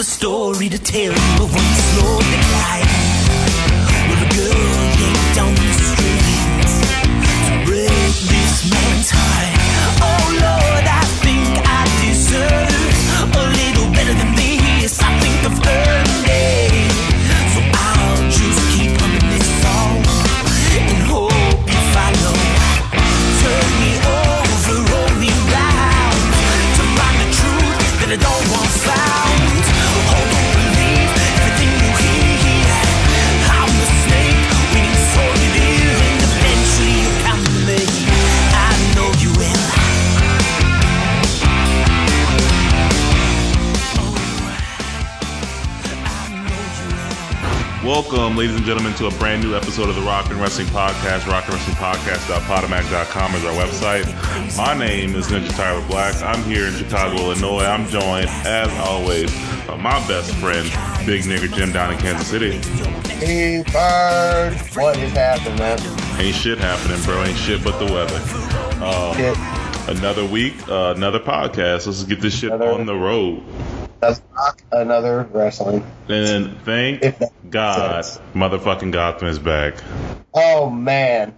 story to tell you of one slow decline. With a girl yanked down the street to break this man's heart. Oh Lord, I think I deserve a little better than this. I think I've earned it, so I'll just keep humming this song and hope you follow. Turn me over, roll me round to find the truth that I don't want found. Oh, don't believe everything you hear. I'm the snake waiting for you there, and eventually you'll come to me. I know you will. Welcome, ladies and gentlemen, to a brand new episode of the Rock and Wrestling Podcast. rockandwrestlingpodcast.podomac.com is our website. My name is Ninja Tyler Black. I'm here in Chicago, Illinois. I'm joined, as always, by my best friend, Big Nigger Jim, down in Kansas City. Hey, Bird. What is happening, man? Ain't shit happening, bro. Ain't shit but the weather. Another week, another podcast. Let's get this shit on the road. That's not another wrestling. And thank God, motherfucking Gotham is back. Oh, man.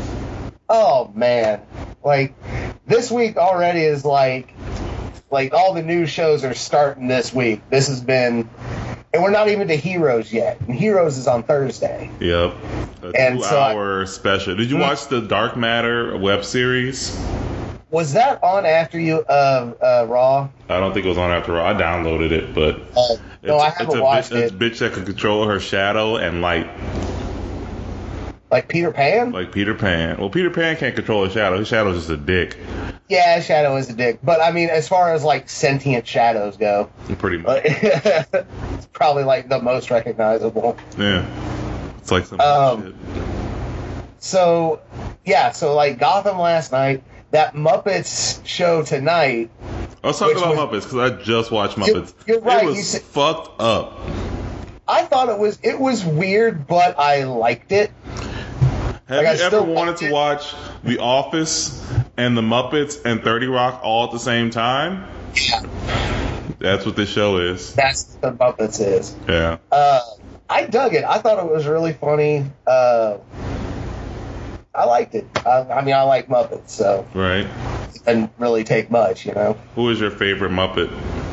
Like, this week already is like all the new shows are starting this week. This has been, and we're not even to Heroes yet. And Heroes is on Thursday. Yep. A 2-hour special. Did you watch the Dark Matter web series? Was that on after you Raw? I don't think it was on after Raw. I downloaded it, but no, I haven't watched it. It's a bitch that can control her shadow and light. Like Peter Pan? Like Peter Pan. Well, Peter Pan can't control his shadow. His shadow's just a dick. Yeah, his shadow is a dick. But, I mean, as far as, like, sentient shadows go. Pretty much. It's probably, like, the most recognizable. Yeah. It's like some shit. So, like, Gotham last night. That Muppets show tonight. Let's talk about Muppets, because I just watched Muppets. You're right. It was fucked up. I thought it was weird, but I liked it. Have you ever wanted to watch The Office and The Muppets and 30 Rock all at the same time? Yeah. That's what this show is. That's what The Muppets is. Yeah. I dug it. I thought it was really funny. I liked it. I mean, I like Muppets, so. Right. It didn't really take much, you know. Who is your favorite Muppet?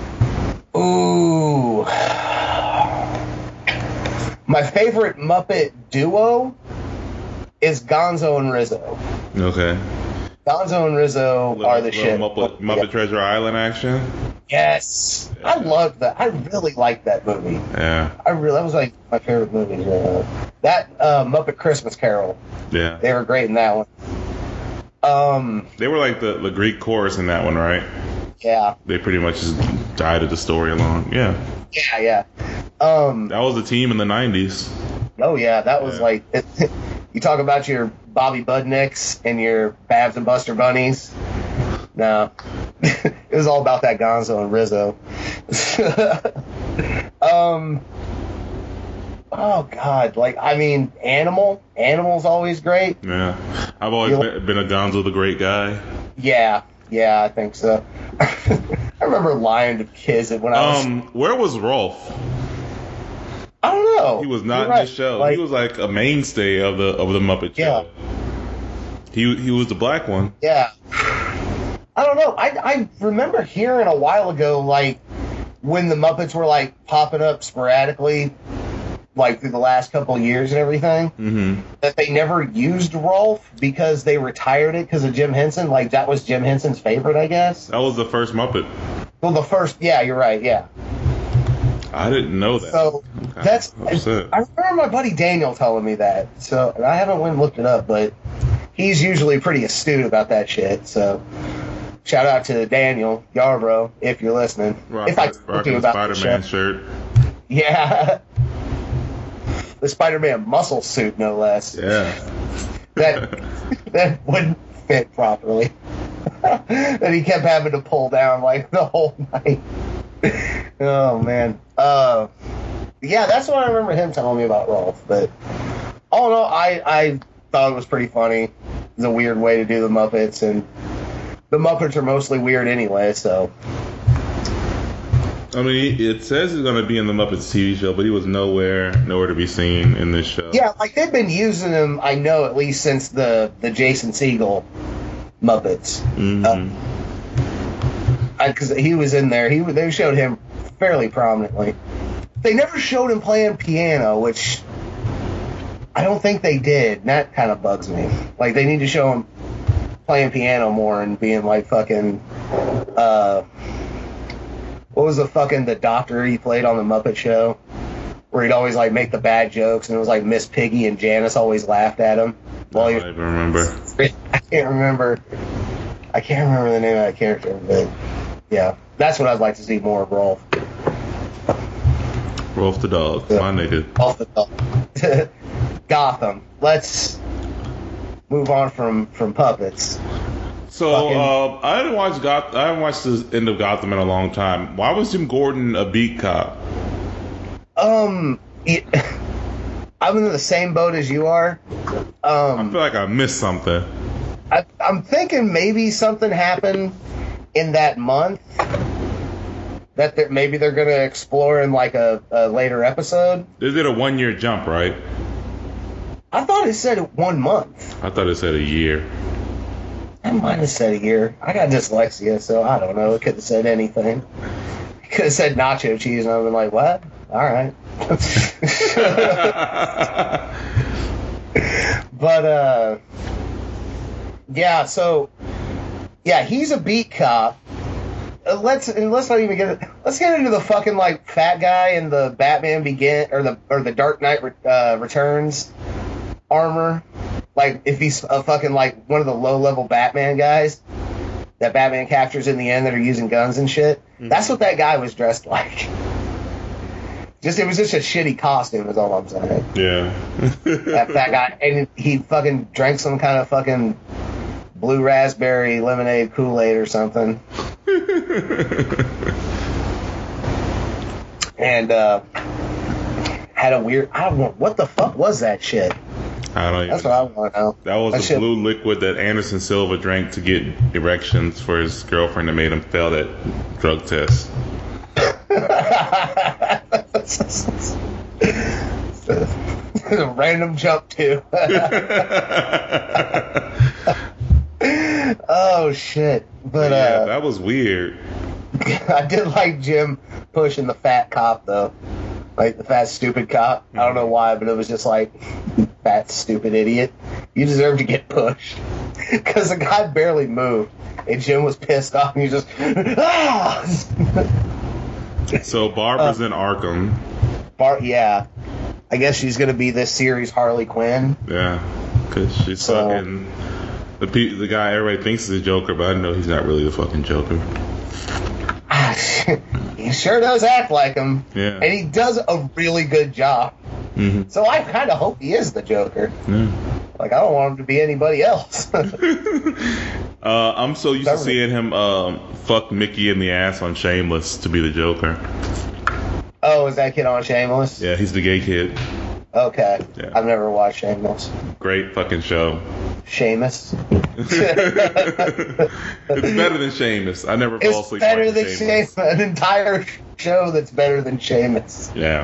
Ooh. My favorite Muppet duo is Gonzo and Rizzo. Okay. Gonzo and Rizzo are the shit. Muppet Treasure Island action? Yes. I loved that. I really liked that movie. Yeah. That was like my favorite movie. That Muppet Christmas Carol. Yeah. They were great in that one. They were like the Greek chorus in that one, right? Yeah. They pretty much just guided the story along. Yeah. Yeah. That was the team in the 90s. Oh, yeah. That was like... You talk about your Bobby Budnicks and your Babs and Buster Bunnies. No. It was all about that Gonzo and Rizzo. Oh, God. Like, I mean, Animal's always great. Yeah. I've always been a Gonzo the Great guy. Yeah, I think so. I remember lying to kids when I was... Where was Rolf? I don't know. He was not in the show. Like, he was like a mainstay of the Muppet show. He was the black one. Yeah. I don't know. I remember hearing a while ago, like, when the Muppets were, like, popping up sporadically, like, through the last couple of years and everything, that they never used Rolf because they retired it because of Jim Henson. Like, that was Jim Henson's favorite, I guess. That was the first Muppet. Well, the first, yeah, you're right, yeah. I didn't know that. So, I remember my buddy Daniel telling me that. So, and I haven't went and looked it up, but he's usually pretty astute about that shit, so... Shout out to Daniel Yarbrough, if you're listening. Rocking the Spider-Man shirt. Yeah. The Spider-Man muscle suit, no less. Yeah. That wouldn't fit properly. That he kept having to pull down, like, the whole night. Oh, man. Yeah, that's what I remember him telling me about Rolf. But, all in all, I thought it was pretty funny. It's a weird way to do the Muppets, and the Muppets are mostly weird anyway, so. I mean, it says he's going to be in the Muppets TV show, but he was nowhere to be seen in this show. Yeah, like they've been using him, I know, at least since the Jason Segel Muppets. Mm-hmm. Because he was in there. They showed him fairly prominently. They never showed him playing piano, which I don't think they did. And that kind of bugs me. Like, they need to show him playing piano more and being like fucking, what was the doctor he played on the Muppet Show? Where he'd always like make the bad jokes, and it was like Miss Piggy and Janice always laughed at him. I don't even remember. I can't remember the name of that character, but yeah, that's what I'd like to see more of Rolf. Rolf the dog, my nigga. Rolf the dog. Gotham. Let's move on from puppets. So I haven't watched the end of Gotham in a long time. Why was Jim Gordon a beat cop? I'm in the same boat as you are. I feel like I missed something. I'm thinking maybe something happened in that month that maybe they're going to explore in like a later episode. Is it a 1 year jump, right? I thought it said 1 month. I thought it said a year. I might have said a year. I got dyslexia, so I don't know. It could have said anything. It could have said nacho cheese, and I've been like, what? All right. But, yeah, so, yeah, he's a beat cop. Let's get into the fucking, like, fat guy in the Batman or the Dark Knight Returns armor. Like, if he's a fucking, like, one of the low-level Batman guys that Batman captures in the end that are using guns and shit, that's what that guy was dressed like. It was just a shitty costume, is all I'm saying. Yeah. That fat guy. And he fucking drank some kind of fucking blue raspberry lemonade Kool-Aid or something. And, had a weird, I don't know, what the fuck was that shit? I don't That's what I want to know. That was the blue liquid that Anderson Silva drank to get erections for his girlfriend that made him fail that drug test. A random jump too. Oh shit! But yeah, that was weird. I did like Jim pushing the fat cop though, like the fat stupid cop. I don't know why, but it was just like, fat stupid idiot. You deserve to get pushed because the guy barely moved, and Jim was pissed off, and he just ah. So Barbara's in Arkham. Yeah. I guess she's going to be this series Harley Quinn. Yeah, because she's fucking the guy everybody thinks is the Joker, but I know he's not really the fucking Joker. He sure does act like him. Yeah. And he does a really good job. Mm-hmm. So I kind of hope he is the Joker. Yeah. Like, I don't want him to be anybody else. I'm so used to seeing him fuck Mickey in the ass on Shameless to be the Joker. Oh, is that kid on Shameless? Yeah, he's the gay kid. Okay. Yeah. I've never watched Shameless. Great fucking show. Seamus? It's better than Seamus. I never fall asleep. It's better than Seamus. Seamus. An entire show that's better than Seamus. Yeah.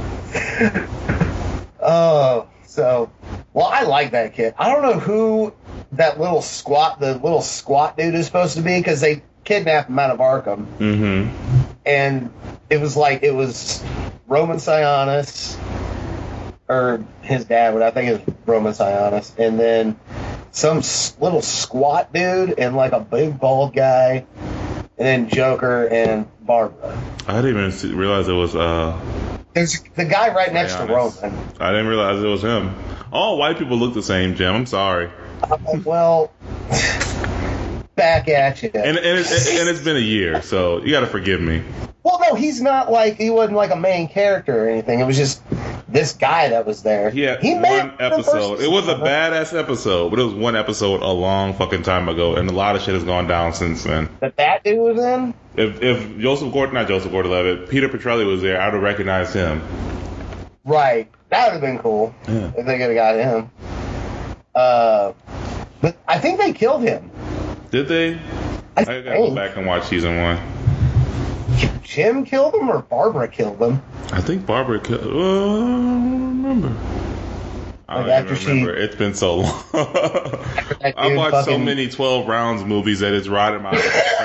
Oh, so, well, I like that kid. I don't know who the little squat dude is supposed to be, because they kidnapped him out of Arkham. Mm-hmm. And it was Roman Sionis, or his dad, but I think it was Roman Sionis, and then some little squat dude and like a big bald guy, and then Joker and Barbara. I didn't even realize it was There's the guy right next to Roman. I didn't realize it was him. All white people look the same, Jim. I'm sorry. Well, back at you. And it's been a year, so you got to forgive me. Well, no, he wasn't like a main character or anything. It was just this guy that was there. Yeah, one episode. It was a badass episode, but it was one episode a long fucking time ago, and a lot of shit has gone down since then. That dude was in? If not Joseph Gordon-Levitt, Peter Petrelli was there, I would have recognized him. Right. That would have been cool if they could have got him. But I think they killed him. Did they? I gotta go back and watch season 1. Jim killed him or Barbara killed him. I think Barbara killed. I don't remember. I don't even remember. It's been so long. I watched so many 12 Rounds movies that it's riding my.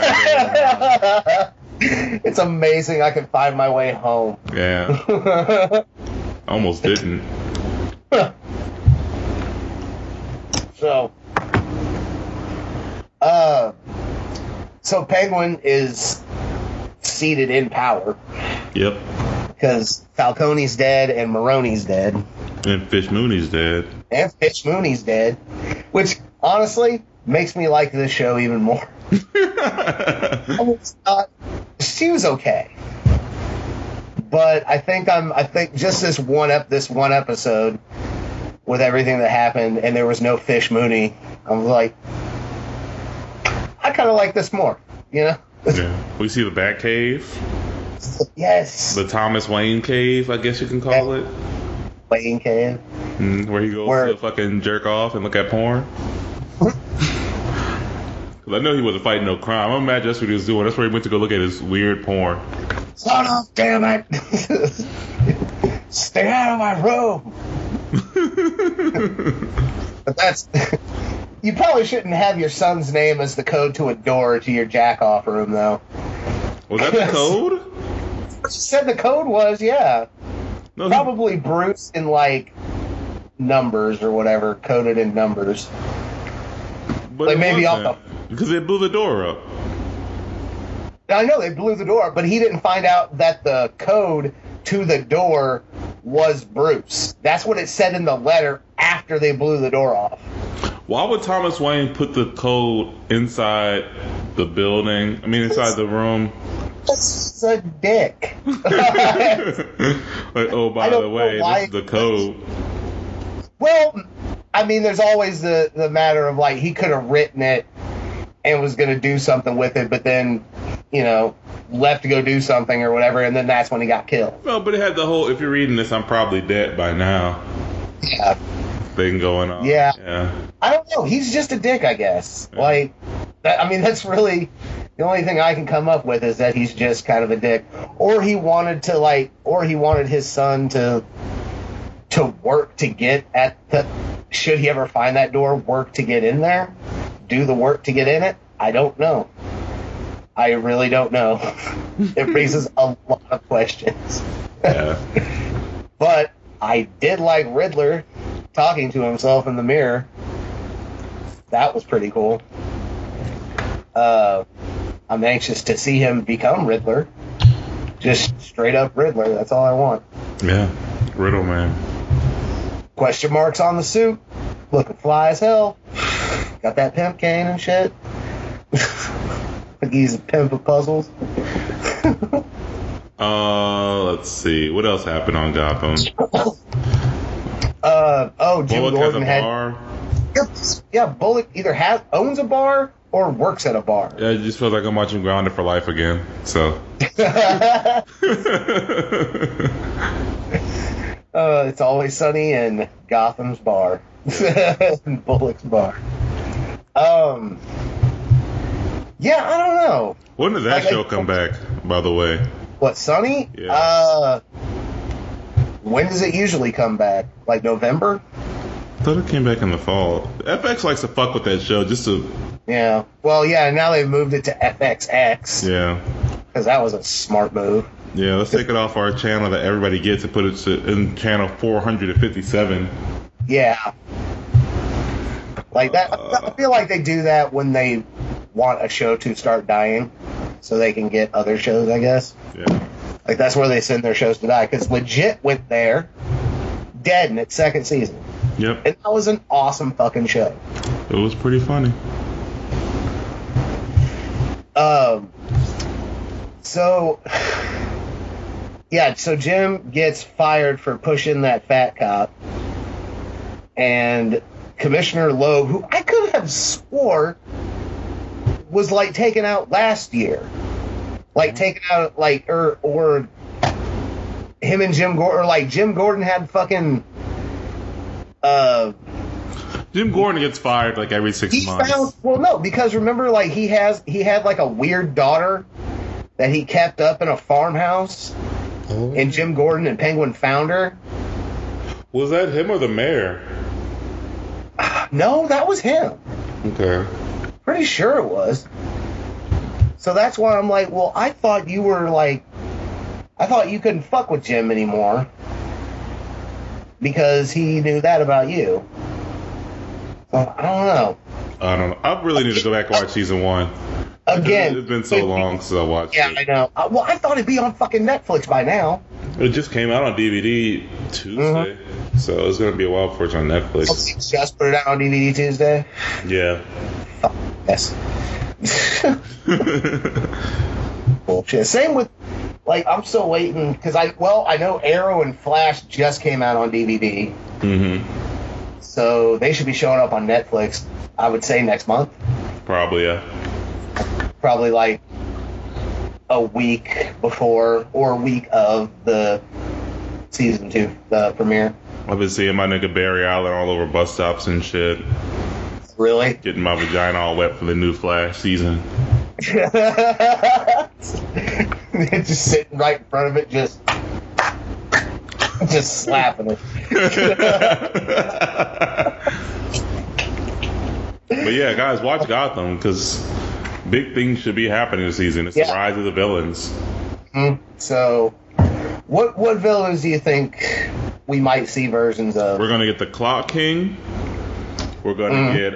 It's amazing I can find my way home. Yeah. Almost didn't. So Penguin is seated in power. Yep. Because Falcone's dead and Maroni's dead. And Fish Mooney's dead. And Fish Mooney's dead. Which, honestly, makes me like this show even more. She was okay. But I think just this one episode with everything that happened and there was no Fish Mooney, I was like, I kind of like this more, you know? Yeah. We see the Bat Cave. Yes. The Thomas Wayne Cave, I guess you can call it. Wayne Cave. Where he goes to fucking jerk off and look at porn. Because I know he wasn't fighting no crime. I imagine that's what he was doing. That's where he went to go look at his weird porn. Son of damn it! Stay out of my room! But that's... You probably shouldn't have your son's name as the code to a door to your jack-off room, though. Was that the code? You said the code was, yeah. No, probably Bruce in, like, numbers or whatever, coded in numbers. But like maybe off the... Because they blew the door up. I know, they blew the door, but he didn't find out that the code to the door was Bruce. That's what it said in the letter after they blew the door off. Why would Thomas Wayne put the code inside the building? I mean, inside the room? It's a dick. Like, oh, by the way, this is the code. Well, I mean, there's always the matter of, like, he could have written it and was going to do something with it, but then, you know, left to go do something or whatever, and then that's when he got killed. No, but it had the whole, if you're reading this, I'm probably dead by now. Yeah. Thing going on. Yeah. I don't know. He's just a dick, I guess. Yeah. Like, I mean, that's really the only thing I can come up with is that he's just kind of a dick. Or he wanted his son to work to get at the, should he ever find that door, work to get in there, do the work to get in it. I don't know. I really don't know. It raises a lot of questions. Yeah. But I did like Riddler talking to himself in the mirror. That was pretty cool. I'm anxious to see him become Riddler. Just straight up Riddler. That's all I want. Yeah. Riddle Man. Question marks on the suit. Looking fly as hell. Got that pimp cane and shit. Like he's a pimp of puzzles. Let's see. What else happened on Gotham? Jim Bullock Gordon has a bar. Yeah, Bullock either owns a bar or works at a bar. Yeah, it just feels like I'm watching Grounded for Life again. So. It's always sunny in Gotham's bar. Bullock's bar. Yeah, I don't know. When did that show come back, by the way? What, Sunny? Yeah. When does it usually come back? Like November? I thought it came back in the fall. FX likes to fuck with that show just to... Yeah. Well, yeah, now they've moved it to FXX. Yeah. Because that was a smart move. Yeah, let's take it off our channel that everybody gets and put it in channel 457. Yeah. Like that. I feel like they do that when they want a show to start dying so they can get other shows, I guess. Yeah. Like that's where they send their shows to die. Because Legit went there, dead in its second season. Yep. And that was an awesome fucking show. It was pretty funny. So Jim gets fired for pushing that fat cop. And Commissioner Loeb, who I could have swore was like taken out last year. Like taken out like or him and Jim Gordon, or like Jim Gordon had fucking Jim Gordon gets fired like every 6 months. Well, no, because remember, like he had like a weird daughter, that he kept up in a farmhouse in Jim Gordon and Penguin Founder. Was that him or the mayor? No, that was him. Okay. Pretty sure it was. So that's why I'm like, well, I thought you couldn't fuck with Jim anymore because he knew that about you. So I don't know. I really need to go back and watch season 1. Again, it's been so long since I watched it. Yeah, I know. Well, I thought it'd be on fucking Netflix by now. It just came out on DVD Tuesday, so it's gonna be a while before it's on Netflix. Just put it out on DVD Tuesday. Yeah. Oh, yes. Bullshit. Same with, like, I'm still waiting because I know Arrow and Flash just came out on DVD. Mm-hmm. So they should be showing up on Netflix, I would say, next month. Probably, yeah. Probably like a week before or a week of the season 2 premiere. I've been seeing my nigga Barry Allen all over bus stops and shit. Really? Getting my vagina all wet for the new Flash season. Just sitting right in front of it, just slapping it. But yeah, guys, watch Gotham because big things should be happening this season. It's the rise of the villains. Mm-hmm. So, what villains do you think we might see versions of? We're gonna get the Clock King. We're gonna get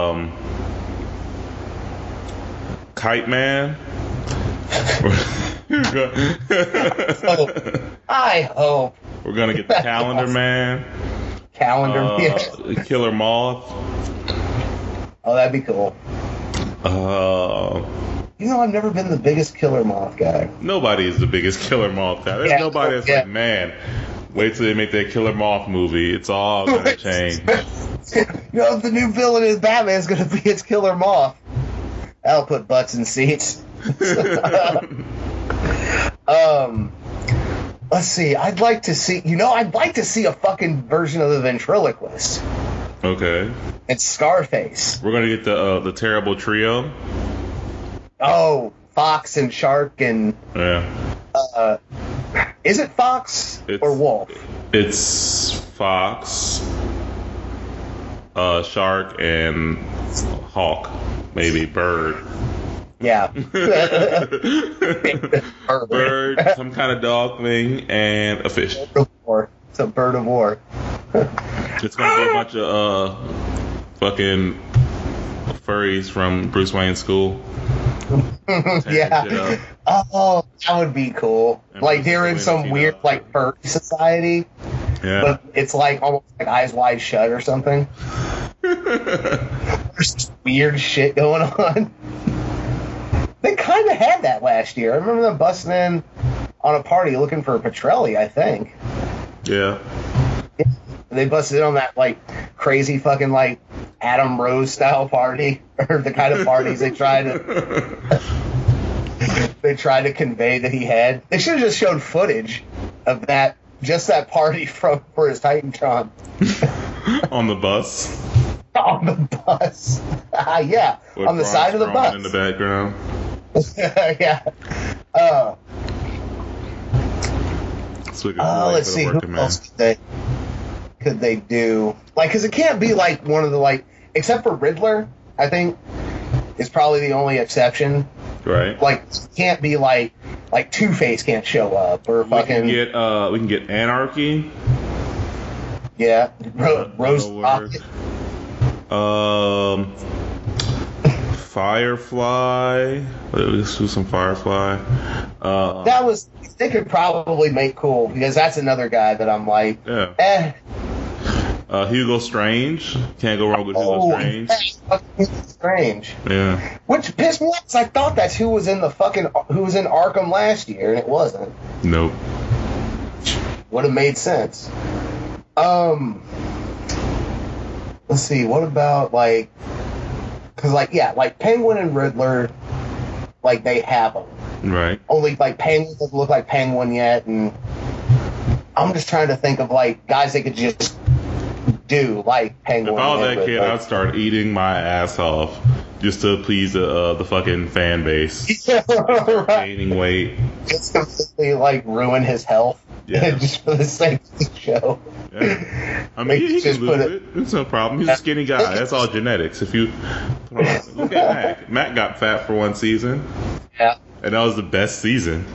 Kite Man. I hope. We're gonna get the Calendar Man. Killer Moth. Oh, that'd be cool. I've never been the biggest Killer Moth guy. Nobody is the biggest Killer Moth guy. There's nobody that's like, man, wait till they make that Killer Moth movie. It's all gonna change. The new villain in Batman is gonna be its Killer Moth. That'll put butts in seats. Let's see. I'd like to see a fucking version of the ventriloquist. Okay. It's Scarface. We're gonna get the terrible trio. Oh, Fox and Shark and is it Fox or Wolf? It's Fox, Shark, and Hawk. Maybe Bird. Yeah. Bird, some kind of dog thing, and a fish. It's a bird of war. It's gonna be a bunch of fucking furries from Bruce Wayne's school. Yeah. Oh, that would be cool. And like they're in some weird like furry society. Yeah. But it's like almost like Eyes Wide Shut or something. There's weird shit going on. They kind of had that last year. I remember them busting in on a party looking for Petrelli, I think. Yeah. They busted in on that like crazy fucking like Adam Rose style party, or the kind of parties they try to convey that he had. They should have just showed footage of that party for his Titantron. On the bus. On the bus. Yeah. With on the side of the bus. In the background. Yeah. Let's see. Who else could they do? Like, because it can't be like one of the like, except for Riddler, I think, is probably the only exception. Right. Like, it can't be like Two-Face can't show up or fucking. We can get Anarchy. Yeah. Rose Rocket. Firefly. Let's do some Firefly. They could probably make cool, because that's another guy that I'm like, Hugo Strange. Can't go wrong with Hugo Strange. Strange. Yeah. Which pissed me off, because I thought that's who was in Arkham last year, and it wasn't. Nope. Would have made sense. Let's see, what about, like, because, like, yeah, like, Penguin and Riddler, like, they have them. Right. Only, like, Penguin doesn't look like Penguin yet, and I'm just trying to think of, like, guys they could just do, like Penguin. If I was that kid, I'd start eating my ass off just to please the fucking fan base. Yeah, right. Gaining weight. Just completely like ruin his health. Yeah. Just for the sake of the show. Yeah. I mean, he can lose it. It's no problem. He's a skinny guy. That's all genetics. If you look at Mac. Mac got fat for one season. Yeah. And that was the best season.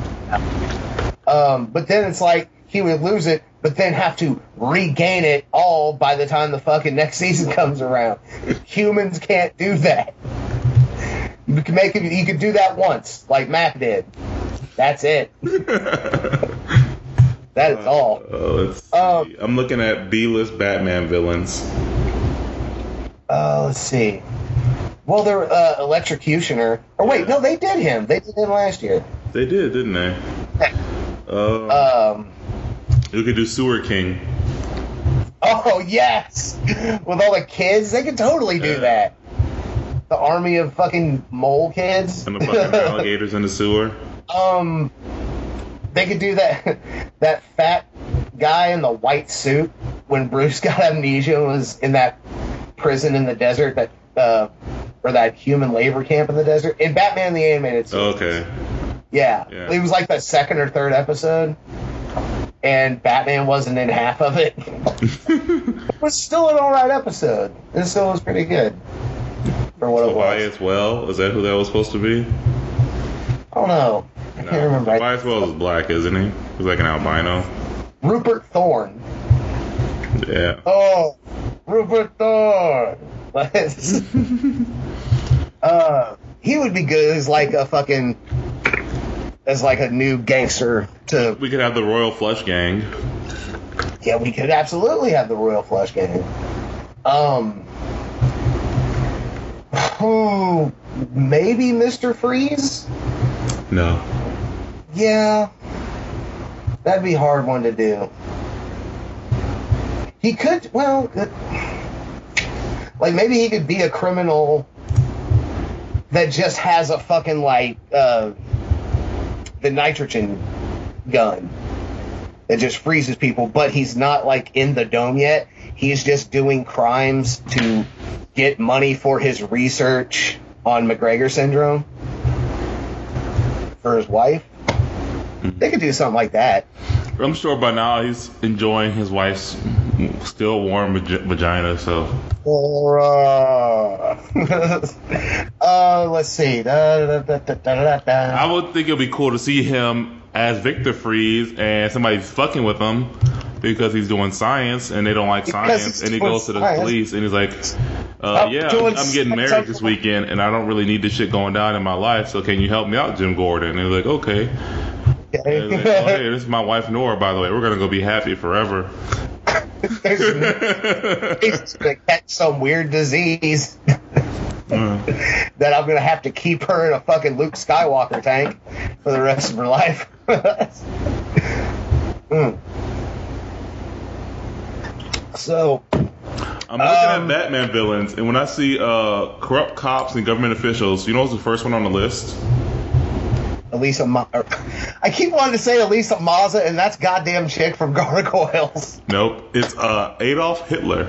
But then it's like he would lose it, but then have to regain it all by the time the fucking next season comes around. Humans can't do that. You can make it. You could do that once, like Mac did. That's it. That is all. Let's see. I'm looking at B-list Batman villains. Let's see. Well, they're Electrocutioner. Or wait, no, they did him. They did him last year. They did, didn't they? We could do Sewer King. Oh yes, with all the kids, they could totally do that. The army of fucking mole kids and the fucking alligators in the sewer. They could do that. That fat guy in the white suit when Bruce got amnesia and was in that prison in the desert, that or that human labor camp in the desert in Batman the Animated Series. Okay. Yeah, it was like the second or third episode, and Batman wasn't in half of it. It was still an alright episode. It still was pretty good for what it was. Tobias Well, is that who that was supposed to be? I don't know. I can't remember. Tobias Wells is black, isn't he? He's like an albino. Rupert Thorne. Yeah. Oh, Rupert Thorne. He would be good as like a fucking, as like a new gangster to. We could have the Royal Flush Gang. Yeah, we could absolutely have the Royal Flush Gang. Maybe Mr. Freeze? No. Yeah. That'd be a hard one to do. He could, well, like maybe he could be a criminal that just has a fucking like the nitrogen gun that just freezes people, but he's not like in the dome yet. He's just doing crimes to get money for his research on McGregor syndrome for his wife. They could do something like that. I'm sure by now he's enjoying his wife's still warm vagina, so. Let's see. I would think it'd be cool to see him as Victor Freeze and somebody's fucking with him because he's doing science and they don't like science, and he goes to the police and he's like, I'm getting married this weekend and I don't really need this shit going down in my life, so can you help me out, Jim Gordon? And they're like, okay. Like, hey, this is my wife Nora, by the way. We're gonna go be happy forever. He's gonna catch some weird disease that I'm gonna have to keep her in a fucking Luke Skywalker tank for the rest of her life. So I'm looking at Batman villains, and when I see corrupt cops and government officials, you know what's the first one on the list? I keep wanting to say Elisa Maza, and that's goddamn chick from Gargoyles. Nope, it's Adolf Hitler.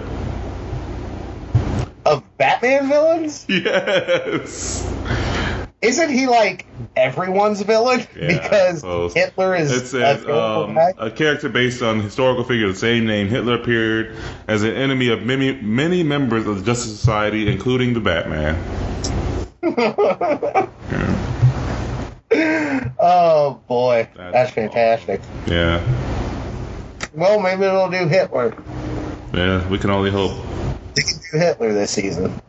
Of Batman villains? Yes. Isn't he like everyone's villain? Yeah, because Hitler is it says, a character based on historical figure of the same name. Hitler appeared as an enemy of many members of the Justice Society, including the Batman. Yeah. Oh boy, that's fantastic. Yeah. Well, maybe it'll do Hitler. Yeah, we can only hope. They can do Hitler this season.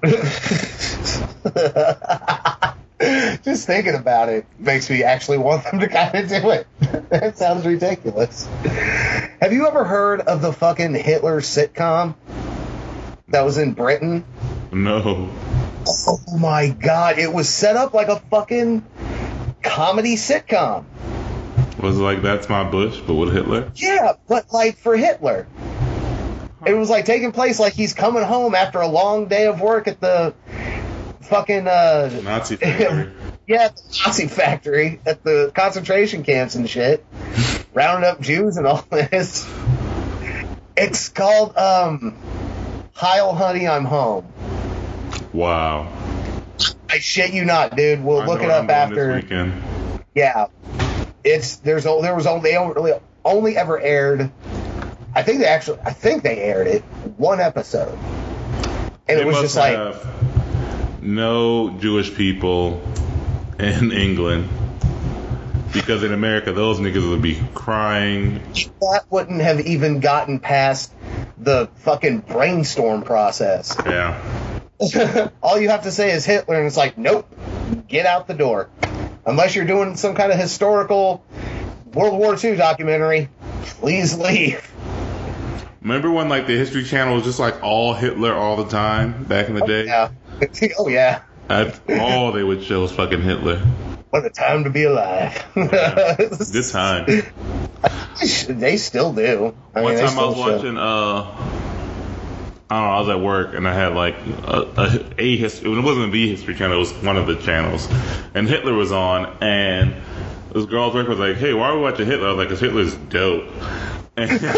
Just thinking about it makes me actually want them to kind of do it. That sounds ridiculous. Have you ever heard of the fucking Hitler sitcom that was in Britain? No. Oh my god, it was set up like a fucking comedy sitcom. Was it like That's My Bush, but with Hitler? Yeah, but like for Hitler. It was like taking place like he's coming home after a long day of work at the fucking Nazi factory. Yeah, the Nazi factory at the concentration camps and shit. Rounding up Jews and all this. It's called Heil Honey, I'm Home. Wow. I shit you not, dude. We'll look it up after. Yeah, they only ever aired. I think they aired it one episode, and it was just like no Jewish people in England. Because in America, those niggas would be crying. That wouldn't have even gotten past the fucking brainstorm process. Yeah. All you have to say is Hitler, and it's like, nope, get out the door. Unless you're doing some kind of historical World War II documentary, please leave. Remember when, like, the History Channel was just, like, all Hitler all the time back in the day? Yeah. Oh, yeah. That's all they would show was fucking Hitler. What a time to be alive. Yeah. Good time. They still do. One time I was watching, I don't know, I was at work and I had like a history. It wasn't the History Channel, it was one of the channels. And Hitler was on, and this girl I was working with was like, hey, why are we watching Hitler? I was like, because Hitler's dope. And this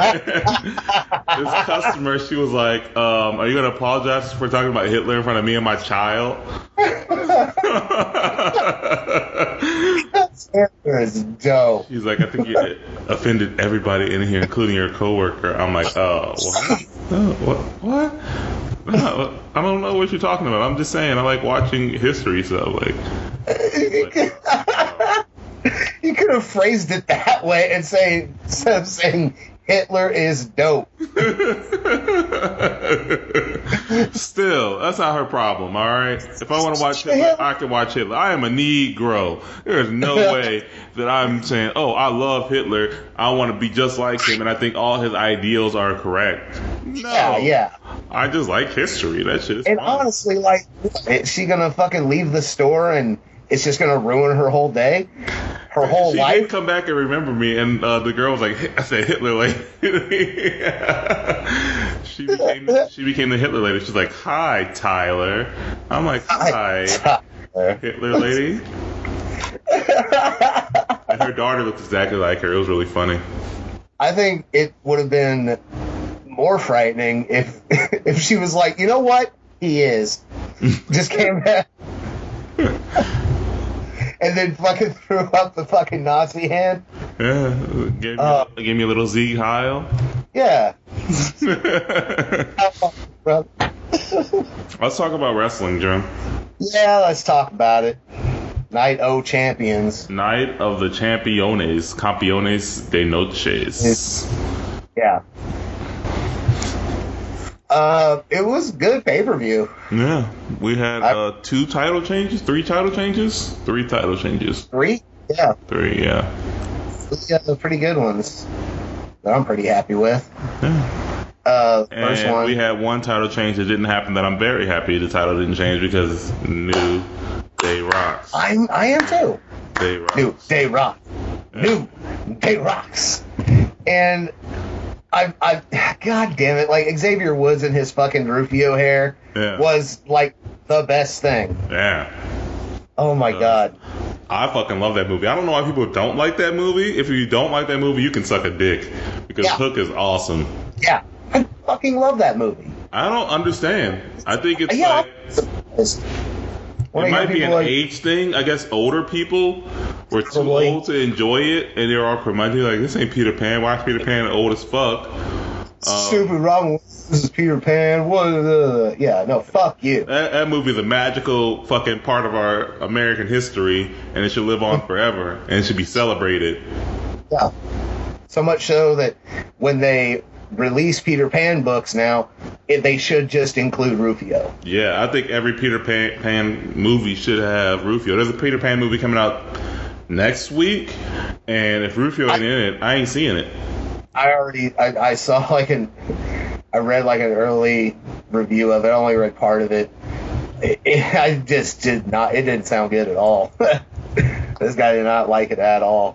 customer, she was like, are you going to apologize for talking about Hitler in front of me and my child? Hitler is dope. She's like, I think you offended everybody in here, including your coworker. I'm like, what? I don't know what you're talking about. I'm just saying, I like watching history, so like. You could have phrased it that way and instead of saying Hitler is dope. Still, that's not her problem, all right? If I want to watch Hitler, I can watch Hitler. I am a Negro. There is no way that I'm saying, oh, I love Hitler. I want to be just like him, and I think all his ideals are correct. No. Yeah. I just like history. That shit is And fun. honestly, like, is she going to fucking leave the store and it's just going to ruin her whole day? Her whole life? She did come back and remember me, and the girl was like, I said Hitler lady. She became the Hitler lady. She's like, hi, Tyler. I'm like, hi, Hitler lady. And her daughter looked exactly like her. It was really funny. I think it would have been more frightening if she was like, you know what? He is. Just came back. And then fucking threw up the fucking Nazi hand. Yeah, gave me a little Sieg Heil. Yeah. Let's talk about wrestling, Jim. Yeah, let's talk about it. Night O Champions. Night of the Championes. Campeones de Noches. Yeah. It was good pay-per-view. Yeah. We had 3 title changes? 3 title changes? Three? Yeah. 3, yeah. We got some pretty good ones that I'm pretty happy with. Yeah. First one. We had 1 title change that didn't happen that I'm very happy the title didn't change because New Day rocks. I am too. Day rocks. New Day rock. Yeah. New Day rocks. And I God damn it, like Xavier Woods and his fucking Rufio hair was like the best thing. Yeah. Oh my God. I fucking love that movie. I don't know why people don't like that movie. If you don't like that movie, you can suck a dick. Because Hook is awesome. Yeah. I fucking love that movie. I don't understand. I think it's it might be an age thing. I guess older people were too old to enjoy it, and they're all promoting like, this ain't Peter Pan. Why is Peter Pan old as fuck? Stupid Robin. This is Peter Pan. What? Yeah, no, fuck you. That movie is a magical fucking part of our American history, and it should live on forever, and it should be celebrated. Yeah. So much so that when they release Peter Pan books now, they should just include Rufio. Yeah, I think every Peter Pan movie should have Rufio. There's a Peter Pan movie coming out next week, and if Rufio ain't in it, I ain't seeing it. I saw I read like an early review of it. I only read part of it. I just did not. It didn't sound good at all. This guy did not like it at all.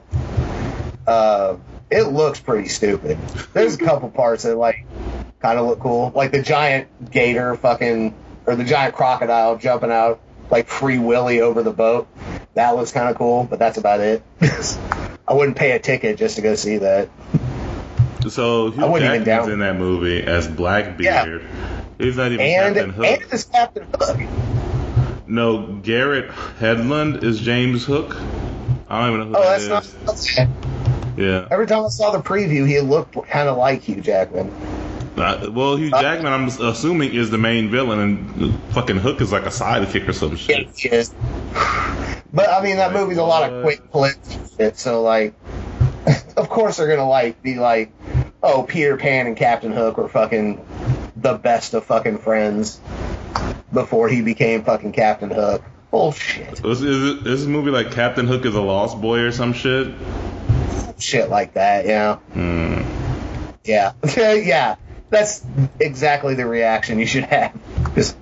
It looks pretty stupid. There's a couple parts that like kind of look cool, like the giant gator or the giant crocodile jumping out like Free Willy over the boat. That looks kind of cool, but that's about it. I wouldn't pay a ticket just to go see that. So Hugh Jackman's in that movie as Blackbeard. Yeah. He's not even Captain Hook. And as Captain Hook. No, Garrett Hedlund is James Hook. I don't even know who that is. That's not. Yeah. Every time I saw the preview, he looked kind of like Hugh Jackman. Well, Hugh Jackman, I'm assuming, is the main villain, and fucking Hook is like a sidekick or some shit. Yeah, he is. But I mean, that movie's a lot of quick political shit, so like, of course they're gonna like be like, oh, Peter Pan and Captain Hook were fucking the best of fucking friends before he became fucking Captain Hook. Bullshit. Is this movie like Captain Hook is a lost boy or some shit? Shit like that, yeah. Yeah. Yeah. That's exactly the reaction you should have. Just,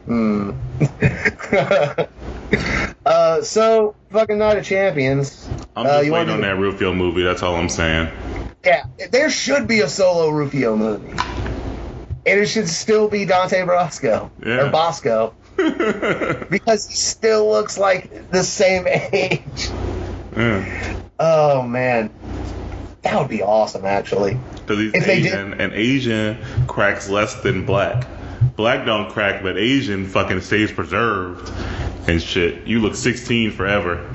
so, fucking Night of Champions. I'm just waiting on that Rufio movie, that's all I'm saying. Yeah, there should be a solo Rufio movie. And it should still be Dante Brasco. Yeah. Or Bosco. Because he still looks like the same age. Yeah. Oh, man. That would be awesome, actually. Because he's Asian, and Asian cracks less than black. Black don't crack, but Asian fucking stays preserved and shit. You look 16 forever.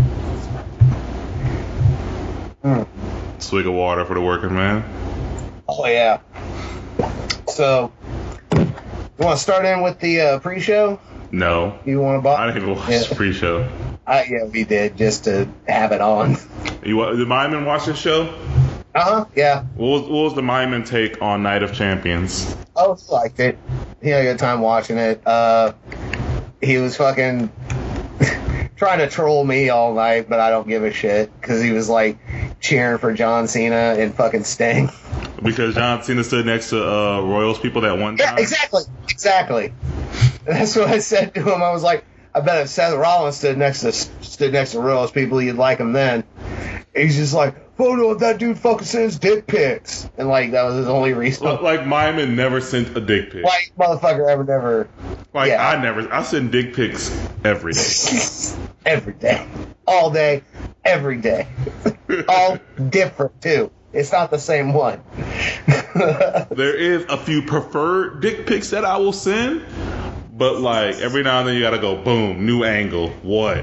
Swig of water for the working man. Oh, yeah. So, you want to start in with the pre-show? No. You want to buy? I didn't even watch the pre-show. Yeah, we did, just to have it on. Did Myman watch this show? Yeah. What was the Myman take on Night of Champions? Oh, he liked it. He had a good time watching it. He was fucking trying to troll me all night, but I don't give a shit, because he was like cheering for John Cena and fucking Sting. Because John Cena stood next to Royals people that one time? Yeah, exactly. That's what I said to him. I was like, I bet if Seth Rollins stood next to Royals people, you'd like him then. He's just like, oh no, that dude fucking sends dick pics. And like, that was his only reason. Like, Myman never sent a dick pic. Like, motherfucker never. Like, yeah. I send dick pics every day. Every day. All day. Every day. All different, too. It's not the same one. There is a few preferred dick pics that I will send, but like every now and then you gotta go, boom, new angle. What?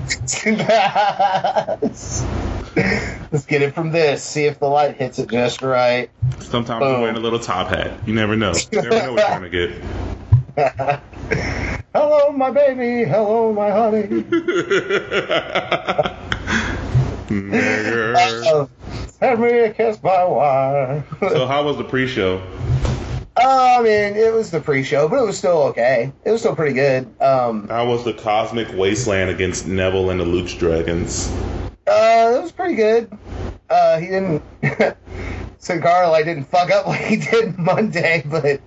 Let's get it from this. See if the light hits it just right. Sometimes you're wearing a little top hat. You never know. You never know what you're gonna get. Hello, my baby. Hello, my honey. Send me a kiss by wire. So how was the pre-show? I mean, it was the pre-show, but it was still okay. It was still pretty good. How was the Cosmic Wasteland against Neville and the Lucha Dragons? It was pretty good. He didn't... Sin Cara, like, didn't fuck up like he did Monday, but... it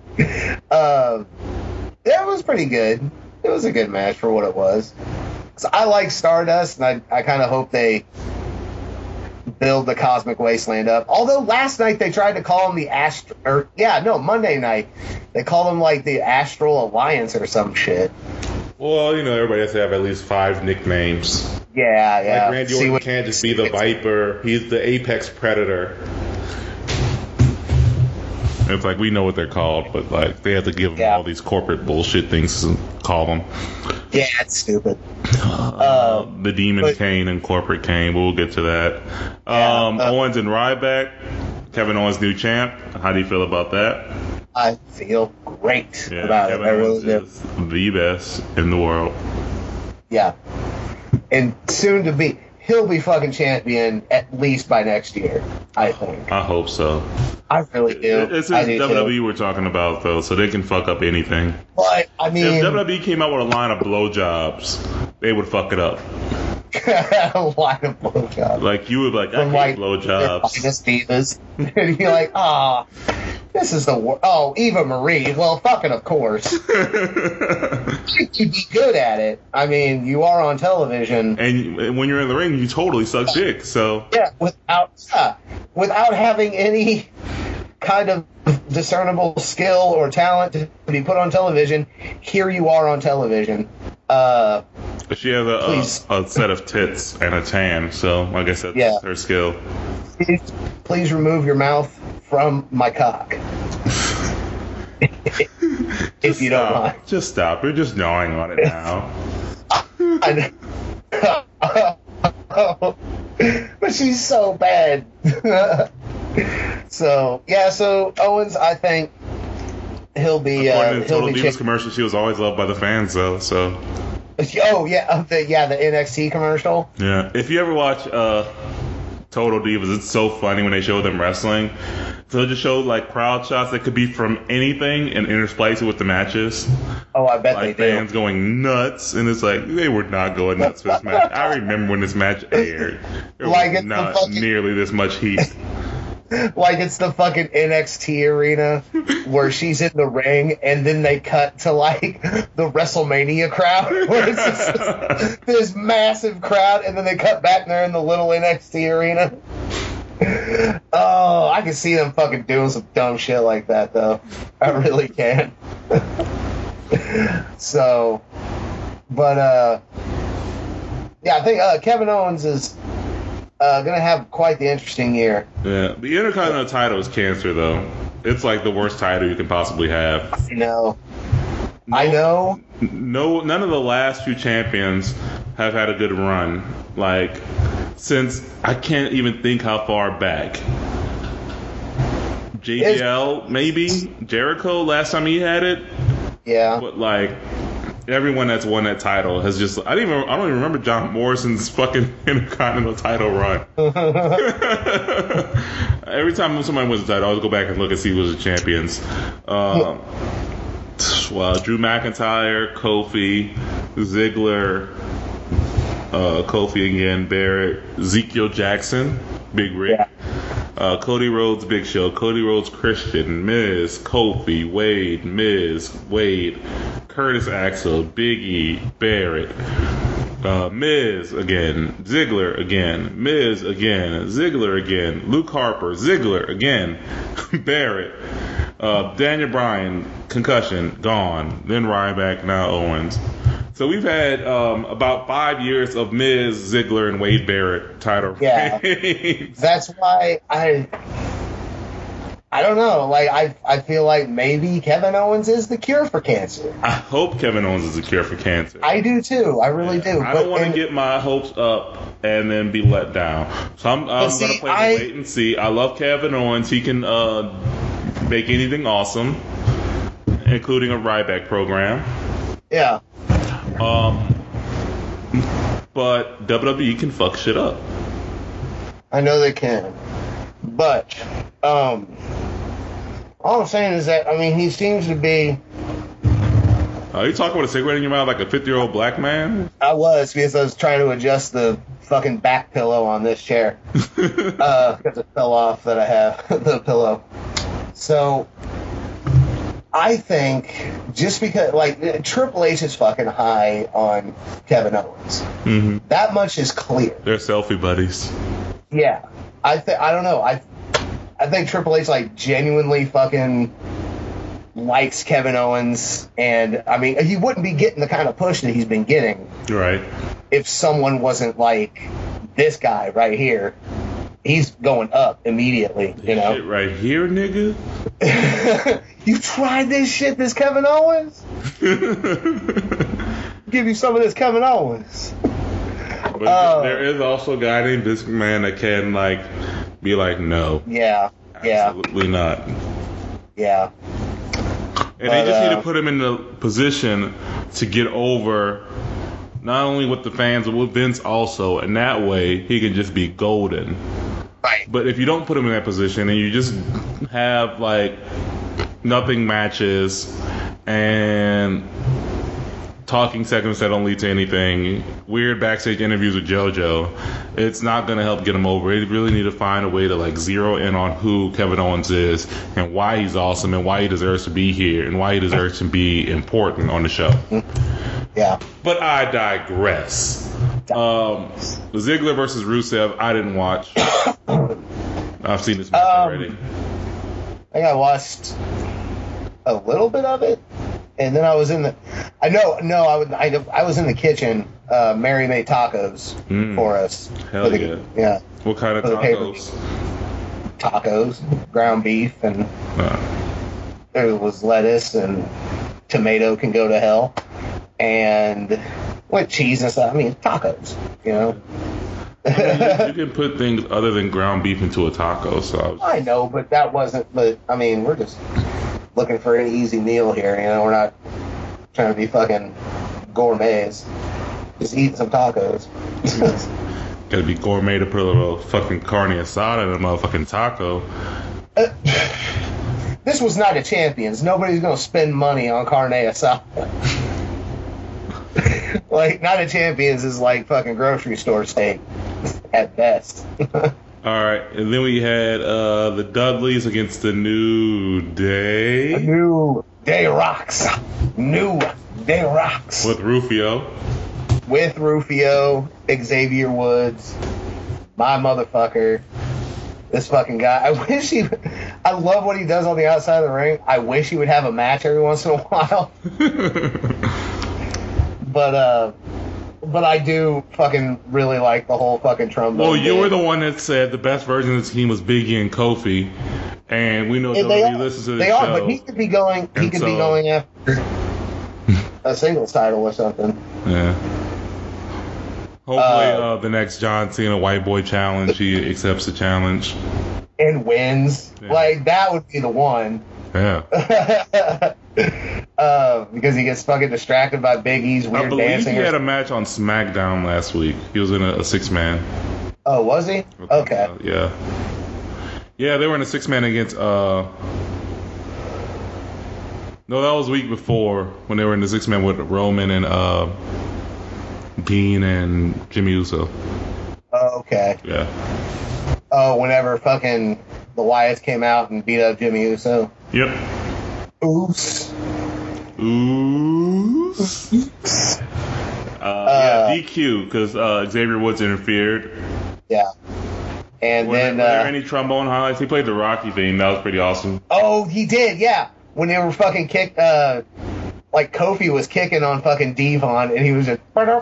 was pretty good. It was a good match for what it was. So I like Stardust, and I kind of hope they build the Cosmic Wasteland up. Although last night they tried to call him the Monday night they called him like the Astral Alliance or some shit. Well, you know, everybody has to have at least 5 nicknames. Yeah. Like Randy Orton can't just be the Viper. He's the Apex Predator. It's like, we know what they're called, but like they have to give them all these corporate bullshit things to call them. Yeah, it's stupid. The Demon Kane and Corporate Kane. We'll get to that. Owens and Ryback. Kevin Owens, new champ. How do you feel about that? I feel great about Kevin it. I really do. Is the best in the world. Yeah. And soon to be, he'll be fucking champion at least by next year, I think. I hope so. I really do. It's WWE we're talking about, though, so they can fuck up anything. But, I mean... If WWE came out with a line of blowjobs, they would fuck it up. A line of blowjobs. Like, you would be like, I hate blowjobs. Divas. And you're like, this is the worst. Oh, Eva Marie. Well, fucking of course. You'd be good at it. I mean, you are on television. And when you're in the ring, you totally suck dick, so... Yeah, without having any kind of discernible skill or talent to be put on television, here you are on television. She has a set of tits and a tan, so I guess that's her skill. Please remove your mouth from my cock. If you don't mind. Just stop. You're just gnawing on it now. But she's so bad. So Owens, I think he'll be. According to Total Divas commercial, she was always loved by the fans, though. So. Oh yeah, the NXT commercial. Yeah, if you ever watch Total Divas, it's so funny when they show them wrestling. So they just show like crowd shots that could be from anything and intersplice it with the matches. Oh, I bet like they do. Fans going nuts, and it's like they were not going nuts for this match. I remember when this match aired. There like was not nearly this much heat. Like it's the fucking NXT arena where she's in the ring, and then they cut to like the WrestleMania crowd where it's just this massive crowd, and then they cut back and they're in the little NXT arena. Oh, I can see them fucking doing some dumb shit like that, though. I really can. So, but yeah, I think Kevin Owens is gonna have quite the interesting year. Yeah, the Intercontinental title is cancer, though. It's like the worst title you can possibly have. I know. No, none of the last few champions have had a good run. Like, since I can't even think how far back. JBL, maybe Jericho last time he had it. Yeah. But like. Everyone that's won that title has just. I don't even remember John Morrison's fucking Intercontinental title run. Every time somebody wins the title, I always go back and look and see who was the champions. Well, Drew McIntyre, Kofi, Ziggler, Kofi again, Barrett, Ezekiel Jackson, Big Rick. Yeah. Cody Rhodes, Big Show, Cody Rhodes, Christian, Miz, Kofi, Wade, Miz, Wade, Curtis Axel, Big E, Barrett, Miz again, Ziggler again, Miz again, Ziggler again, Luke Harper, Ziggler again, Barrett, Daniel Bryan, concussion, gone, then Ryback, now Owens. So we've had about 5 years of Miz, Ziggler, and Wade Barrett title reigns. That's why I don't know. Like I feel like maybe Kevin Owens is the cure for cancer. I hope Kevin Owens is the cure for cancer. I do too. I really do. I don't want to get my hopes up and then be let down. So I'm going to play the wait and see. I love Kevin Owens. He can make anything awesome, including a Ryback program. Yeah. But WWE can fuck shit up. I know they can. But, all I'm saying is that, I mean, he seems to be... Are you talking with a cigarette in your mouth like a 50-year-old black man? I was, because I was trying to adjust the fucking back pillow on this chair. Because it fell off that I have, the pillow. So... I think just because, like, Triple H is fucking high on Kevin Owens. Mm-hmm. That much is clear. They're selfie buddies. Yeah. I don't know. I think Triple H, like, genuinely fucking likes Kevin Owens. And, I mean, he wouldn't be getting the kind of push that he's been getting. Right. If someone wasn't like this guy right here. He's going up immediately, you know. Shit right here, nigga. You tried this shit, this Kevin Owens? Give you some of this Kevin Owens. But there is also a guy named Vince McMahon that can, like, be like, no. Yeah. Absolutely not. Yeah. And they just need to put him in the position to get over not only with the fans, but with Vince also. And that way, he can just be golden. Right. But if you don't put him in that position and you just have, like, nothing matches and talking segments that don't lead to anything, weird backstage interviews with JoJo, it's not going to help get him over. They really need to find a way to, like, zero in on who Kevin Owens is and why he's awesome and why he deserves to be here and why he deserves to be important on the show. Yeah. But I digress. Ziggler versus Rusev, I didn't watch. I've seen this match already. I think I watched a little bit of it, and then I was in the. I was in the kitchen. Mary made tacos for us. Hell yeah! Yeah. What kind of tacos? Tacos, ground beef, and there was lettuce and tomato can go to hell, and with cheese and stuff. I mean, tacos, you know. I mean, you can put things other than ground beef into a taco, so. I know, but that wasn't. But I mean, we're just looking for an easy meal here. You know, we're not trying to be fucking gourmets. Just eating some tacos. Gotta be gourmet to put a little fucking carne asada in a motherfucking taco. This was not a Champions. Nobody's gonna spend money on carne asada. Like, not a Champions is like fucking grocery store steak at best. Alright, and then we had the Dudleys against the New Day. New Day Rocks. New Day Rocks. With Rufio. Xavier Woods, my motherfucker. This fucking guy. I love what he does on the outside of the ring. I wish he would have a match every once in a while. But I do fucking really like the whole fucking trombone. Well, you were the one that said the best version of the team was Biggie and Kofi, and we know WWE listens to the show. They are, but he could be going. He could be going after a singles title or something. Yeah. Hopefully, the next John Cena White Boy Challenge, he accepts the challenge and wins. Yeah. Like, that would be the one. Yeah. Because he gets fucking distracted by Big E's weird dancing. I believe he had a match on SmackDown last week. He was in a 6-man. Oh, was he? Okay. Yeah. Yeah, they were in a 6-man against. No, that was the week before when they were in the 6-man with Roman and Dean and Jimmy Uso. Oh, okay. Yeah. Oh, whenever fucking the Wyatts came out and beat up Jimmy Uso. Yep. Oops. Yeah, DQ because Xavier Woods interfered. Yeah. And were there any trombone highlights? He played the Rocky theme. That was pretty awesome. Oh, he did. Yeah. When they were fucking kicked, like Kofi was kicking on fucking Devon, and he was just. He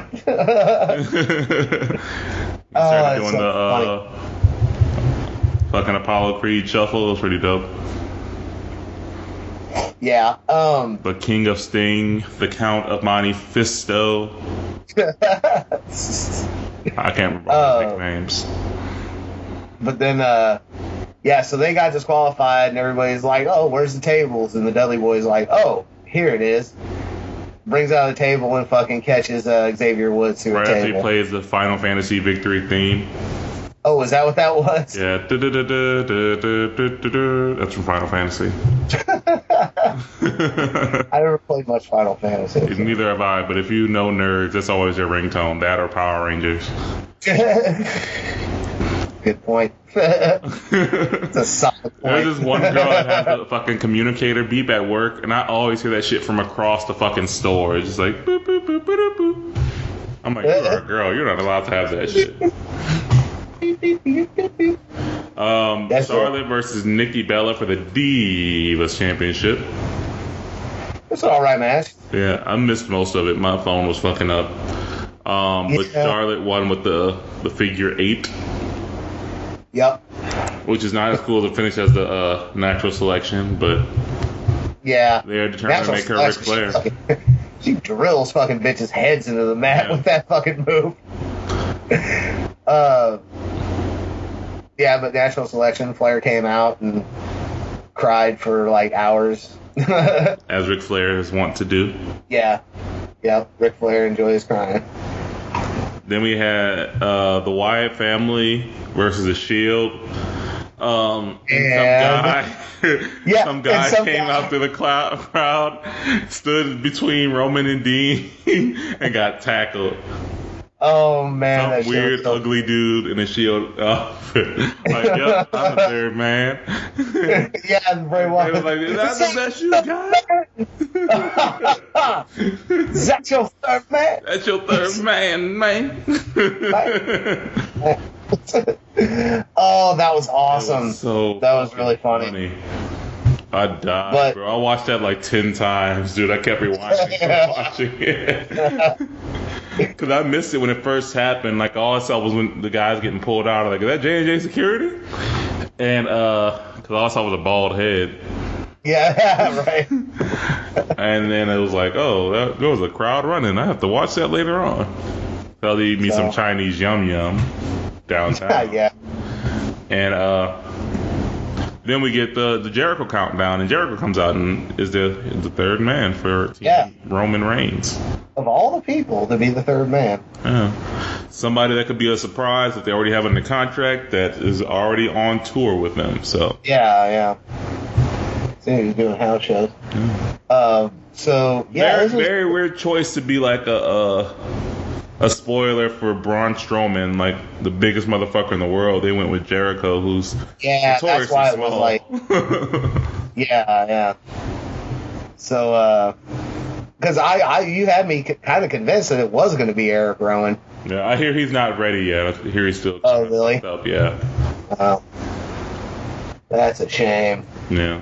started doing the fucking Apollo Creed shuffle. It was pretty dope. Yeah. The King of Sting, the Count of Monte Fisto. I can't remember all the nicknames. But then, yeah, so they got disqualified, and everybody's like, "Oh, where's the tables?" And the Dudley Boy's like, "Oh, here it is." Brings out a table and fucking catches Xavier Woods through a table. Right after he plays the Final Fantasy victory theme. Oh, is that what that was? Yeah. That's from Final Fantasy. I never played much Final Fantasy. Neither have I, but if you know nerds, that's always your ringtone. That or Power Rangers. Good point. It's a solid point. There's this one girl that has a fucking communicator beep at work, and I always hear that shit from across the fucking store. It's just like, boop, boop, boop, boop, boop. I'm like, you're a girl. You're not allowed to have that shit. Charlotte versus Nikki Bella for the Divas Championship. It's an alright match. Yeah, I missed most of it. My phone was fucking up. But Charlotte won with the figure 8. Yep. Which is not as cool to finish as the natural selection, but yeah, they're determined to make her Ric Flair. She drills fucking bitches' heads into the mat with that fucking move. Yeah, but natural selection, Flair came out and cried for like hours. As Ric Flair is wont to do. Yeah. Yep, Ric Flair enjoys crying. Then we had the Wyatt family versus the Shield. Some guy came out through the crowd, stood between Roman and Dean, and got tackled. Oh man, some weird ugly dude in a Shield outfit. Like, yep, I'm a third man. Yeah, Bray Wyatt. Like, is that the best you got? Is that your third man? That's your third man. Oh, that was awesome. That was really funny. I died, bro. I watched that like 10 times, dude. I kept rewinding and watching it. Because I missed it when it first happened. Like, all I saw was when the guys getting pulled out. Like, is that J&J security? And, because all I saw was a bald head. Yeah, right. And then it was like, oh, there was a crowd running. I have to watch that later on. So they eat me some Chinese yum yum downtown. Yeah. And then we get the Jericho countdown, and Jericho comes out and is the third man for Roman Reigns. Of all the people to be the third man. Yeah. Somebody that could be a surprise if they already have in the contract that is already on tour with them. So yeah. See, he's doing house shows. So yeah, very weird choice to be like a spoiler for Braun Strowman, like the biggest motherfucker in the world. They went with Jericho, who's that's why it was like yeah. So because you had me kind of convinced that it was going to be Eric Rowan. Yeah, I hear he's not ready yet. I hear he's still. Oh really? Up. Yeah. That's a shame. Yeah.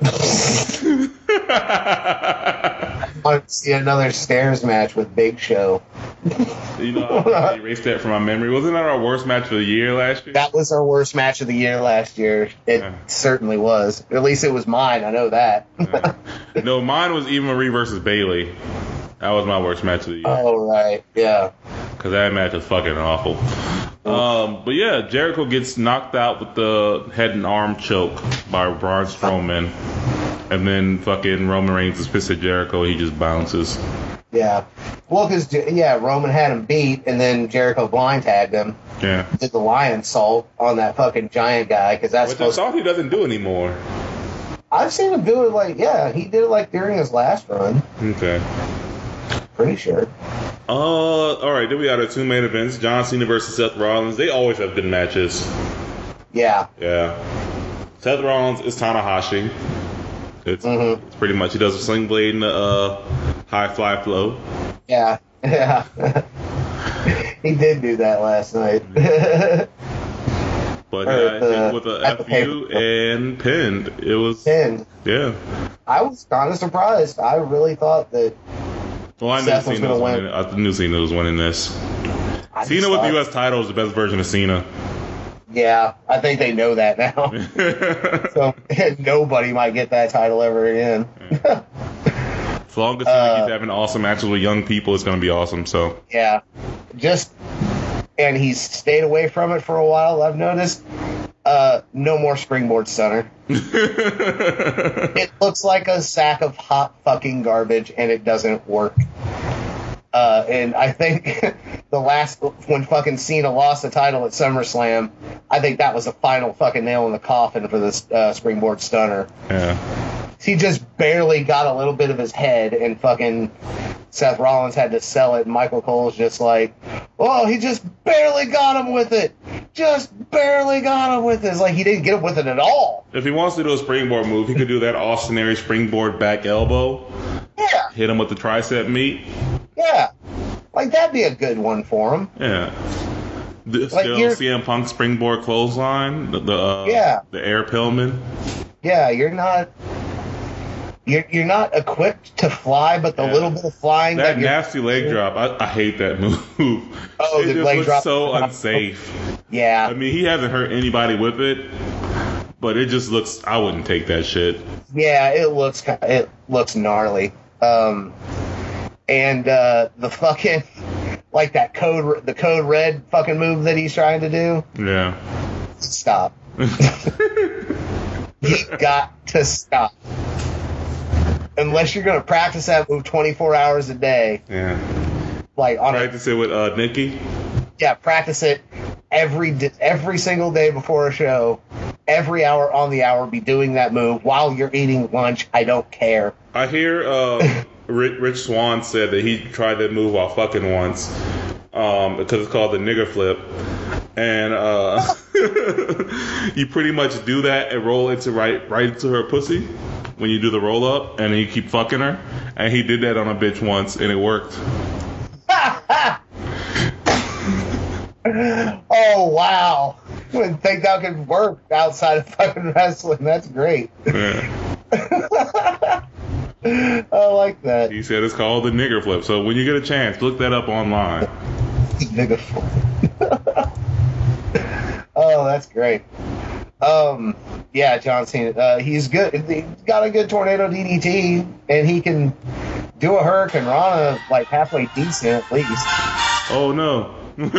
I want to see another stairs match with Big Show. You know, I erased that from my memory. Wasn't that our worst match of the year last year? That was our worst match of the year last year. It certainly was. At least it was mine. I know that. No, mine was Eva Marie versus Bayley. That was my worst match of the year. Oh, right. Yeah. Because that match was fucking awful. But yeah, Jericho gets knocked out with the head and arm choke by Braun Strowman. And then fucking Roman Reigns is pissed at Jericho. He just bounces. Yeah. Well, because, Roman had him beat, and then Jericho blind tagged him. Yeah. Did the lion salt on that fucking giant guy, because that's which I thought he doesn't do anymore. I've seen him do it he did it during his last run. Okay. Pretty sure. All right, then we got our two main events, John Cena versus Seth Rollins. They always have good matches. Yeah. Yeah. Seth Rollins is Tanahashi. It's pretty much, he does a sling blade and a high fly flow. Yeah. He did do that last night. But hit with a FU and pinned. It was pinned. Yeah. I was kind of surprised. I really thought that Seth was going to win. I knew Cena was winning this. Cena with the U.S. title is the best version of Cena. Yeah, I think they know that now. So nobody might get that title ever again. As long as Cena keeps having awesome matches with young people, it's going to be awesome. So yeah, and he's stayed away from it for a while. I've noticed. No more springboard stunner. It looks like a sack of hot fucking garbage, and it doesn't work. And I think when fucking Cena lost the title at SummerSlam, I think that was the final fucking nail in the coffin for this springboard stunner. Yeah. He just barely got a little bit of his head, and fucking Seth Rollins had to sell it. And Michael Cole's just like, oh, he just barely got him with it. Just barely got him with it. It's like he didn't get him with it at all. If he wants to do a springboard move, he could do that Austin Aries springboard back elbow. Yeah. Hit him with the tricep meat. Yeah. That'd be a good one for him. Yeah. Still CM Punk springboard clothesline. The air Pillman. Yeah, you're not equipped to fly, but the little bit of flying that nasty leg drop, I hate that move. Oh, the leg drop, so unsafe. Yeah, I mean, he hasn't hurt anybody with it, but it just looks. I wouldn't take that shit. Yeah, it looks gnarly. And the fucking the code red fucking move that he's trying to do. Yeah. Stop. You got to stop. Unless you're going to practice that move 24 hours a day. Yeah. Practice it with Nikki? Yeah, practice it every single day before a show. Every hour on the hour, be doing that move while you're eating lunch. I don't care. I hear Rich Swann said that he tried that move while fucking once because it's called the nigger flip. And you pretty much do that and roll into right into her pussy when you do the roll up, and then you keep fucking her. And he did that on a bitch once, and it worked. Oh wow! I wouldn't think that could work outside of fucking wrestling. That's great. Yeah. I like that. He said it's called the nigger flip. So when you get a chance, look that up online. Nigger flip. Oh, that's great. Yeah, John Cena. He's good. He's got a good tornado DDT, and he can do a Hurricane Rana like halfway decent at least. Oh no.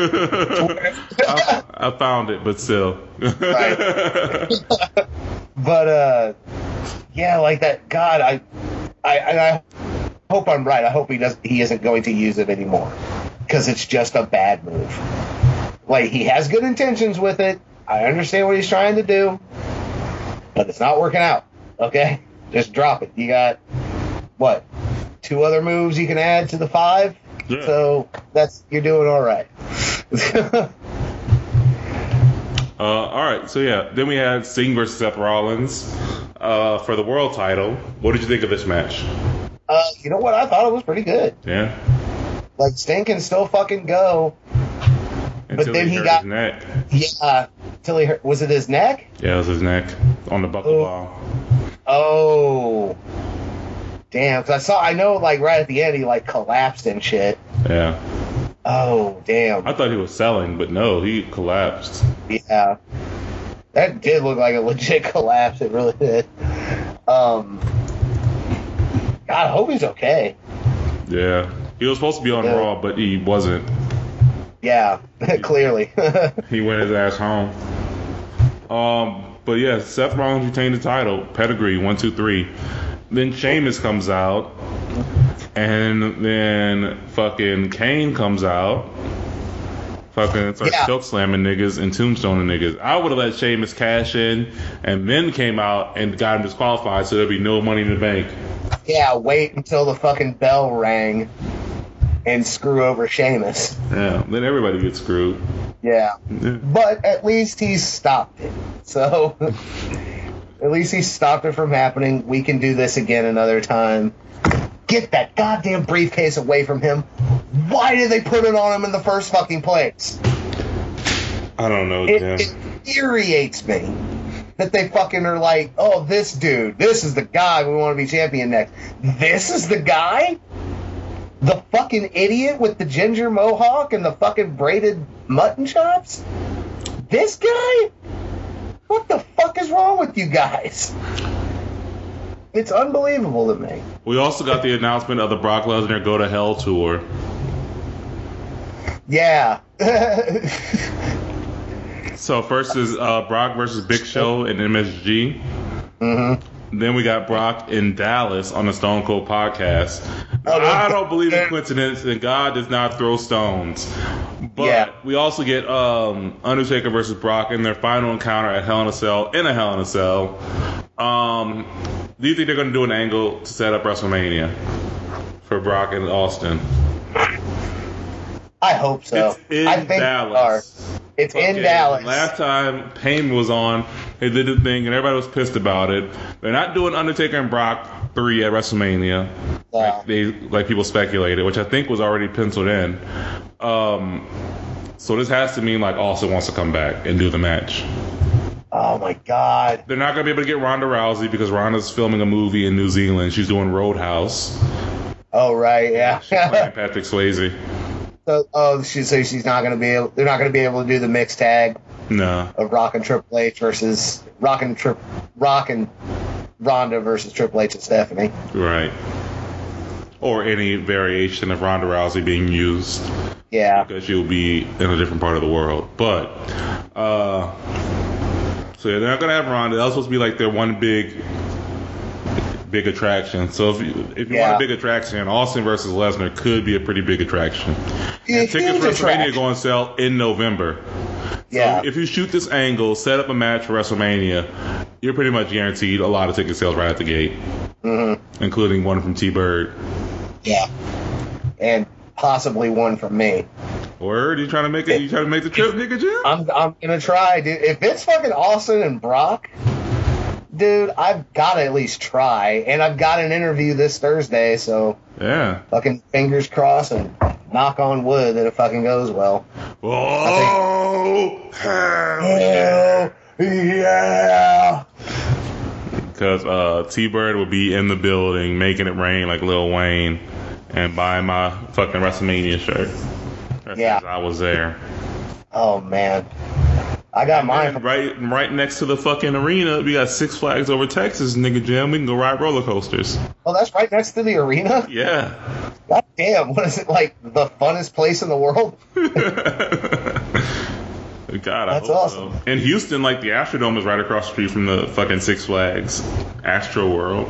I found it, but still. Right. But yeah, like that. God, I hope I'm right. I hope he isn't going to use it anymore, because it's just a bad move. Like, he has good intentions with it. I understand what he's trying to do, but it's not working out. Okay, just drop it. You got what? 2 other moves you can add to the 5. Yeah. So you're doing all right. All right, so yeah, then we had Sting versus Seth Rollins for the world title. What did you think of this match? You know what? I thought it was pretty good. Yeah. Like, Sting can still fucking go. Until but then he he hurt got his neck. Yeah, till he hurt. Was it his neck? Yeah, it was his neck on the buckle ball. Oh. Damn, because I know, like, right at the end, he, like, collapsed and shit. Yeah. Oh, damn. I thought he was selling, but no, he collapsed. Yeah. That did look like a legit collapse. It really did. God, I hope he's okay. Yeah. He was supposed to be on Raw, but he wasn't. Yeah, clearly. He went his ass home. But yeah, Seth Rollins retained the title. Pedigree, 1, 2, 3. Then Sheamus comes out. And then fucking Kane comes out. Fucking starts choke slamming niggas and tombstoning niggas. I would have let Sheamus cash in, and then came out and got him disqualified, so there'd be no money in the bank. Yeah, wait until the fucking bell rang and screw over Sheamus. Yeah, then everybody gets screwed. Yeah. But at least he stopped it. So at least he stopped it from happening. We can do this again another time. Get that goddamn briefcase away from him. Why did they put it on him in the first fucking place? I don't know, Jim. It infuriates me that they fucking are like, oh, this dude, this is the guy we want to be champion next. This is the guy? The fucking idiot with the ginger mohawk and the fucking braided mutton chops? This guy? What the fuck is wrong with you guys? It's unbelievable to me. We also got the announcement of the Brock Lesnar Go to Hell tour. Yeah. So first is Brock versus Big Show and MSG. Mm-hmm. Then we got Brock in Dallas on the Stone Cold podcast. I don't believe in coincidence, and God does not throw stones. But we also get Undertaker versus Brock in their final encounter at Hell in a Cell in a Hell in a Cell. Do you think they're going to do an angle to set up WrestleMania for Brock and Austin? I hope so. It's in Dallas. It's in Dallas. Last time Payne was on, they did the thing, and everybody was pissed about it. They're not doing Undertaker and Brock 3 at WrestleMania, like people speculated, which I think was already penciled in. So this has to mean like Austin wants to come back and do the match. Oh my God! They're not going to be able to get Ronda Rousey because Ronda's filming a movie in New Zealand. She's doing Roadhouse. Oh right, yeah. She's playing Patrick Swayze. So, she's not going to be able. They're not going to be able to do the mixed tag. No. Of Rock and Triple H versus Rock and Ronda versus Triple H and Stephanie. Right. Or any variation of Ronda Rousey being used. Yeah. Because she'll be in a different part of the world. But, so yeah, they're not gonna have Ronda. That was supposed to be like their one big attraction. So if you want a big attraction, Austin versus Lesnar could be a pretty big attraction. And tickets for WrestleMania go on sale in November. Yeah. So if you shoot this angle, set up a match for WrestleMania, you're pretty much guaranteed a lot of ticket sales right at the gate, including one from T-Bird. Yeah, and possibly one from me. Word? You trying to make it? You trying to make the trip, nigga, Jim? I'm gonna try, dude. If it's fucking Austin and Brock, dude, I've got to at least try, and I've got an interview this Thursday, so yeah, fucking fingers crossed and knock on wood that it fucking goes well. Oh, hell yeah! Because T-Bird will be in the building making it rain like Lil Wayne and buying my fucking WrestleMania shirt. I was there. Oh, man. I got mine. Right next to the fucking arena, we got Six Flags Over Texas, nigga jam. We can go ride roller coasters. Oh, that's right next to the arena? Yeah. God damn, what is it, like the funnest place in the world? God, that's awesome. So. In Houston, like the Astrodome is right across the street from the fucking Six Flags Astro World.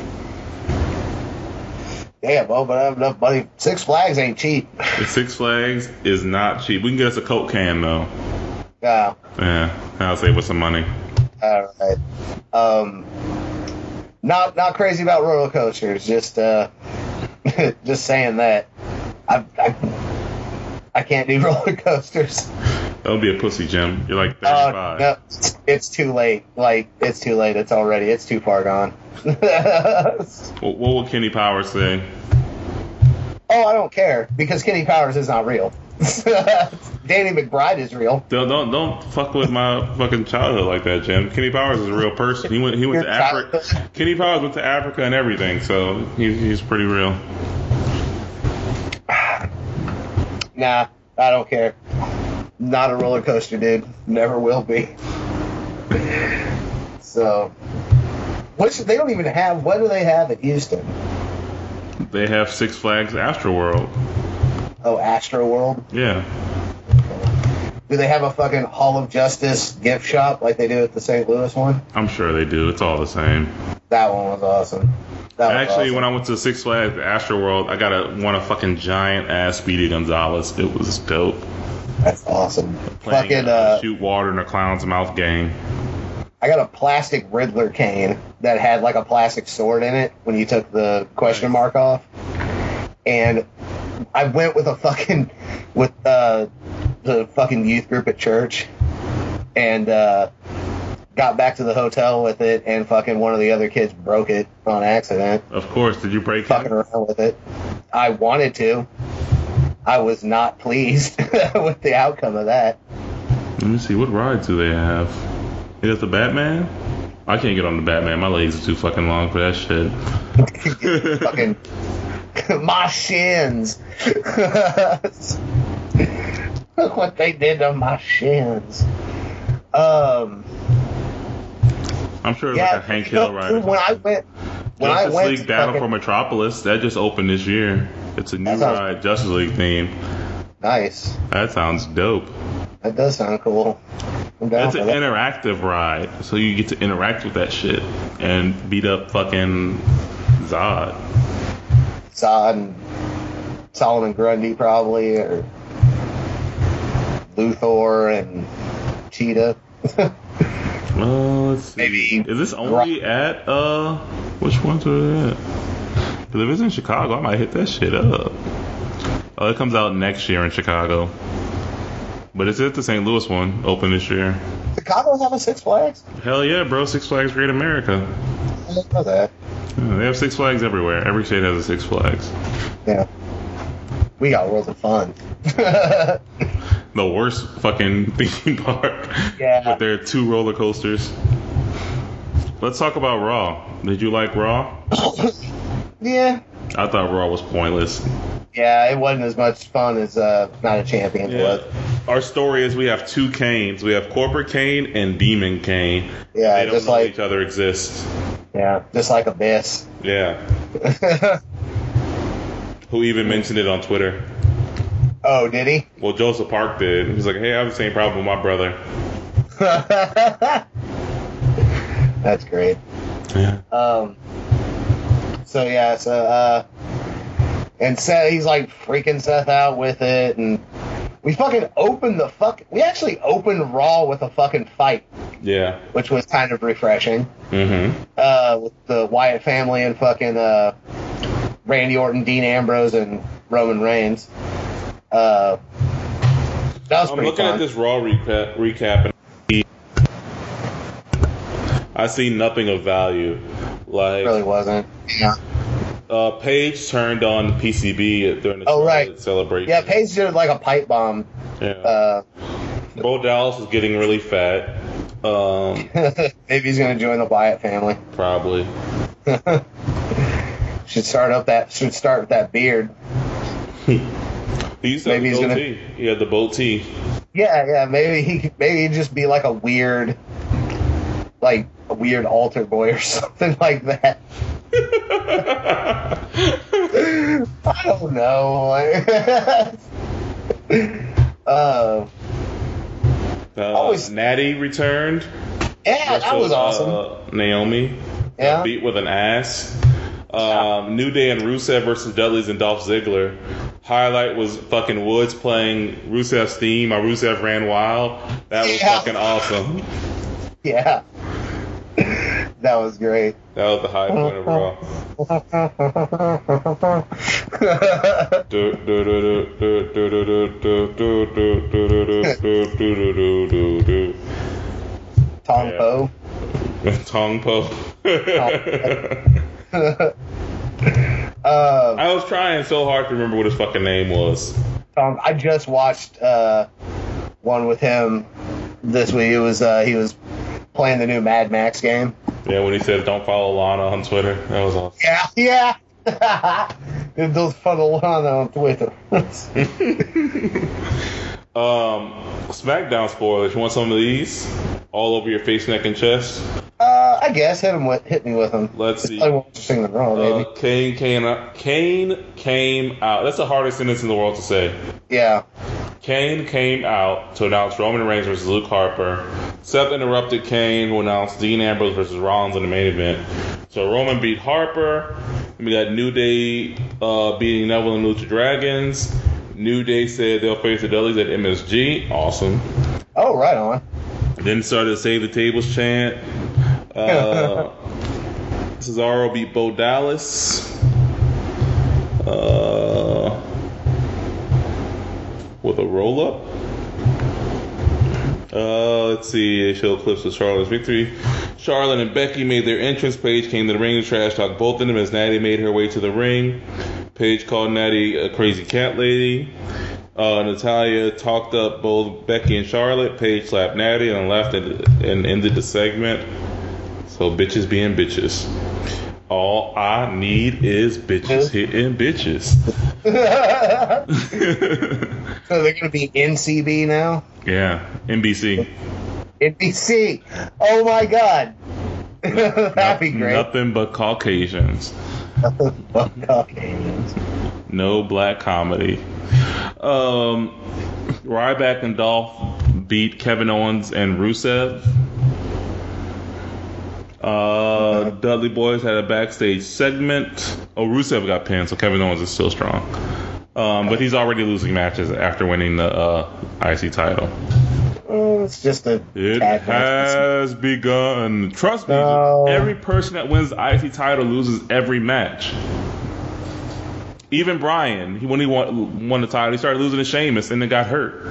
Damn, but I have enough money. Six Flags ain't cheap. The Six Flags is not cheap. We can get us a Coke can though. Yeah. Yeah, I'll save us some money. All right. Not crazy about roller coasters. Just just saying that. I can't do roller coasters. Don't be a pussy, Jim. You're like 35. No, it's too late. Like, it's too late. It's too far gone. What will Kenny Powers say? Oh, I don't care, because Kenny Powers is not real. Danny McBride is real. Don't fuck with my fucking childhood like that, Jim. Kenny Powers is a real person. He went to Africa. Kenny Powers went to Africa and everything, so he's pretty real. Nah, I don't care. Not a roller coaster, dude. Never will be. So, which they don't even have. What do they have at Houston? They have Six Flags Astroworld. Oh, Astroworld? Yeah. Do they have a fucking Hall of Justice gift shop like they do at the St. Louis one? I'm sure they do. It's all the same. That one was awesome. Actually, when I went to Six Flags Astroworld, I got won a fucking giant ass Speedy Gonzalez. It was dope. That's awesome. Playing shoot water in a clown's mouth game. I got a plastic Riddler cane that had like a plastic sword in it when you took the question mark off. And I went with the fucking youth group at church and got back to the hotel with it, and fucking one of the other kids broke it on accident. Of course. Did you break it? Fucking around with it. I wanted to. I was not pleased with the outcome of that. Let me see. What rides do they have? They got the Batman? I can't get on the Batman. My legs are too fucking long for that shit. Fucking my shins. Look what they did to my shins. I'm sure it's like a Hank Hill ride. When I went Justice League Battle for Metropolis, that just opened this year. It's a new ride, Justice League theme. Nice. That sounds dope. That does sound cool. It's an interactive ride, so you get to interact with that shit and beat up fucking Zod. Zod and Solomon Grundy probably, or Luthor and Cheetah. Let's see. Maybe. Is this only at which ones are they at? Because if it's in Chicago, I might hit that shit up. Oh, it comes out next year in Chicago. But it's at the St. Louis one, open this year. Chicago have a Six Flags? Hell yeah, bro. Six Flags Great America. I didn't know that. Yeah, they have Six Flags everywhere. Every state has a Six Flags. Yeah. We got World of Fun. The worst fucking theme park. Yeah. With their 2 roller coasters. Let's talk about Raw. Did you like Raw? Yeah. I thought Raw was pointless. Yeah, it wasn't as much fun as Not a Champion was. Our story is we have 2 Kanes. We have Corporate Kane and Demon Kane. Yeah, they don't just know like each other exists. Yeah, just like Abyss. Yeah. Who even mentioned it on Twitter? Oh, did he? Well, Joseph Park did. He's like, hey, I have the same problem with my brother. That's great. Yeah. And Seth, he's like freaking Seth out with it, and we fucking opened we actually opened Raw with a fucking fight. Yeah. Which was kind of refreshing. Mm-hmm. With the Wyatt family and fucking Randy Orton, Dean Ambrose, and Roman Reigns. That was I'm pretty looking fun. at this Raw recap, and I see nothing of value. Like, it really wasn't. Yeah. Paige turned on the PCB during the celebration. Yeah, Paige did like a pipe bomb. Yeah. Bo Dallas is getting really fat. Maybe he's gonna join the Wyatt family. Probably. Should start with that beard. He used to have the goatee. He had the goatee. Yeah. Maybe he'd just be like a weird altar boy or something like that. I don't know. Natty returned. Yeah, that was awesome. Naomi got beat with an ass. New Day and Rusev versus Dudley's and Dolph Ziggler. Highlight was fucking Woods playing Rusev's theme. My Rusev Ran Wild. That was fucking awesome. Yeah. That was great. That was the high point of Raw. Tong Po. I was trying so hard to remember what his fucking name was. I just watched one with him this week. It was he was playing the new Mad Max game. Yeah, when he said don't follow Lana on Twitter. That was awesome. Yeah. Don't follow Lana on Twitter. SmackDown spoilers. You want some of these? All over your face, neck, and chest? I guess hit me with them. Let's see. I won't sing the wrong, baby. Kane came out. That's the hardest sentence in the world to say. Yeah. Kane came out to announce Roman Reigns versus Luke Harper. Seth interrupted Kane, who announced Dean Ambrose versus Rollins in the main event. So Roman beat Harper. We got New Day beating Neville and Lucha Dragons. New Day said they'll face the Dudleys at MSG. Awesome. Oh, right on. Then started to Save the Tables chant. Cesaro beat Bo Dallas. With a roll-up. Let's see. They show clips of Charlotte's victory. Charlotte and Becky made their entrance. Paige came to the ring to trash talk both of them as Natty made her way to the ring. Paige called Natty a crazy cat lady. Natalya talked up both Becky and Charlotte. Paige slapped Natty and left and ended the segment. So bitches being bitches. All I need is bitches hitting bitches. So they're going to be NCB now? Yeah, NBC. NBC. Oh my God. That'd be great. Nothing but Caucasians. Nothing but Caucasians. No black comedy. Ryback and Dolph beat Kevin Owens and Rusev. Dudley Boys had a backstage segment. Oh, Rusev got pinned, so Kevin Owens is still strong. But he's already losing matches after winning the IC title. It's just a. It has begun. Trust me, every person that wins the IC title loses every match. Even Bryan, when he won the title, he started losing to Sheamus and then got hurt.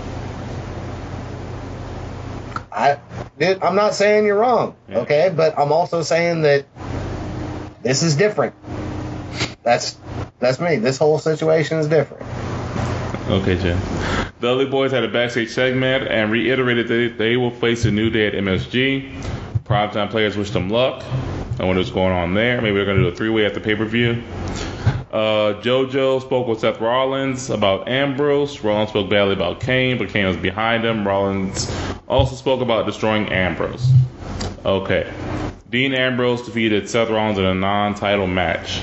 I'm not saying you're wrong, okay? But I'm also saying that this is different. That's me. This whole situation is different. Okay, Jen. The Dudley Boys had a backstage segment and reiterated that they will face a New Day at MSG. Primetime players wished them luck. I wonder what's going on there. Maybe they're going to do a three-way at the pay-per-view. JoJo spoke with Seth Rollins about Ambrose. Rollins spoke badly about Kane, but Kane was behind him. Rollins also spoke about destroying Ambrose. Okay. Dean Ambrose defeated Seth Rollins in a non-title match.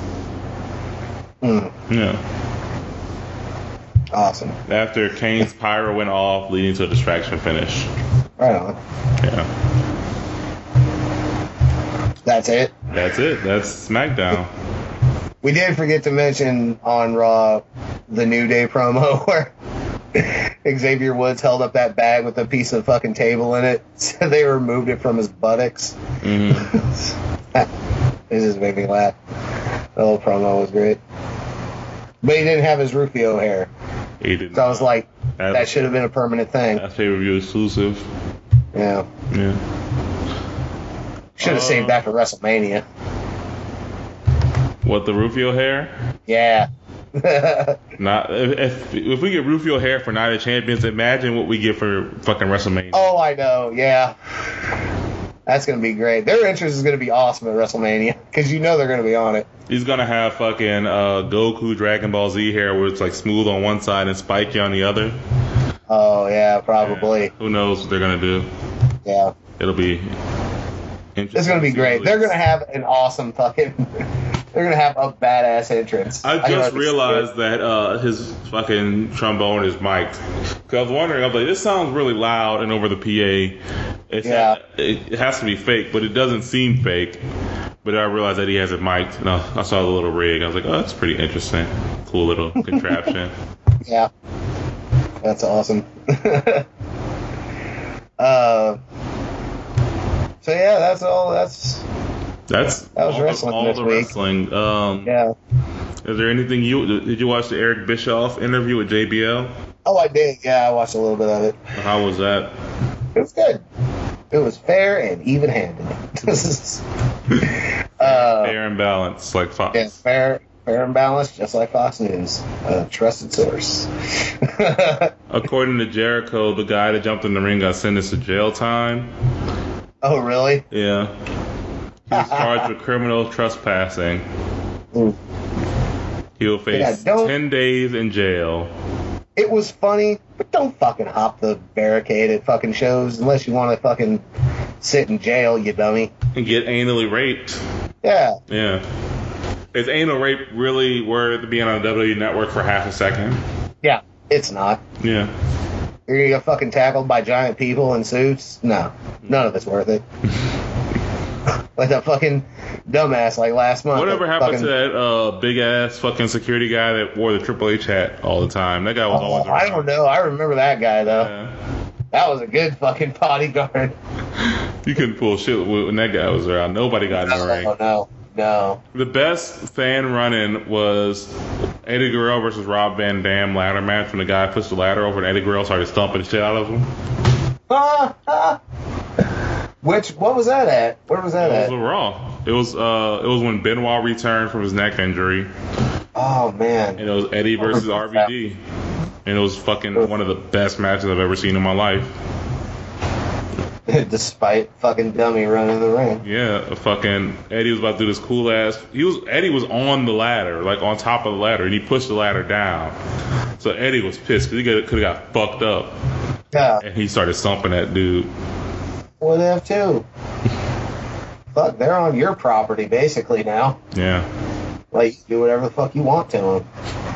Yeah. Awesome. After Kane's pyro went off, leading to a distraction finish. Right on. Yeah. That's it? That's it. That's SmackDown. We did forget to mention on Raw the New Day promo where Xavier Woods held up that bag with a piece of fucking table in it. So they removed it from his buttocks. Mm-hmm. It just made me laugh. The whole promo was great. But he didn't have his Rufio hair. He didn't. So I was like, that should have been a permanent thing. That's pay-per-view exclusive. Yeah. Yeah. Should have saved that for WrestleMania. What, the Rufio hair? Yeah. Not if we get Rufio hair for Night of Champions, imagine what we get for fucking WrestleMania. Oh, I know. Yeah. That's going to be great. Their interest is going to be awesome at WrestleMania because you know they're going to be on it. He's going to have fucking Goku Dragon Ball Z hair where it's like smooth on one side and spiky on the other. Oh yeah, probably. Yeah, who knows what they're gonna do? Yeah. It'll be interesting. It's gonna be great. They're gonna have an awesome fucking. They're gonna have a badass entrance. I just realized that his fucking trombone is mic'd. Cause I was wondering, I was like, this sounds really loud and over the PA. It has to be fake, but it doesn't seem fake. But I realized that he has it mic'd. And I saw the little rig. I was like, oh, that's pretty interesting. Cool little contraption. Yeah. That's awesome. So yeah, that's all. That was all wrestling this week. Wrestling. Yeah. Is there anything did you watch the Eric Bischoff interview with JBL? Oh, I did. Yeah, I watched a little bit of it. How was that? It was good. It was fair and even-handed. Fair and balanced, like Fox. Yeah, fair and balanced, just like Fox News. Trusted source. According to Jericho, the guy that jumped in the ring got sentenced to jail time. Oh, really? Yeah. He was charged with criminal trespassing. He'll face 10 days in jail. It was funny, but don't fucking hop the barricade at fucking shows unless you want to fucking sit in jail, you dummy. And get anally raped. Yeah. Yeah. Is anal rape really worth being on the WWE Network for half a second? Yeah, it's not. Yeah. You're gonna get fucking tackled by giant people in suits? No. None of it's worth it. Like that fucking dumbass like last month. Whatever happened to that big ass fucking security guy that wore the Triple H hat all the time? That guy was always around. I don't know. I remember that guy though. Yeah. That was a good fucking bodyguard. You couldn't pull shit when that guy was around. Nobody got in the ring. No. The best fan run-in was Eddie Guerrero versus Rob Van Dam ladder match when the guy pushed the ladder over and Eddie Guerrero started stomping the shit out of him. What was that at? Where was that at? It was Raw. It was when Benoit returned from his neck injury. Oh man. And it was Eddie versus RVD. And it was fucking one of the best matches I've ever seen in my life. Despite fucking dummy running the ring. Yeah, fucking Eddie was about to do this cool ass. Eddie was on the ladder, like on top of the ladder, and he pushed the ladder down. So Eddie was pissed because he could have got fucked up. Yeah. And he started stomping that dude. Would have too. Fuck, they're on your property basically now. Yeah. Like, do whatever the fuck you want to them.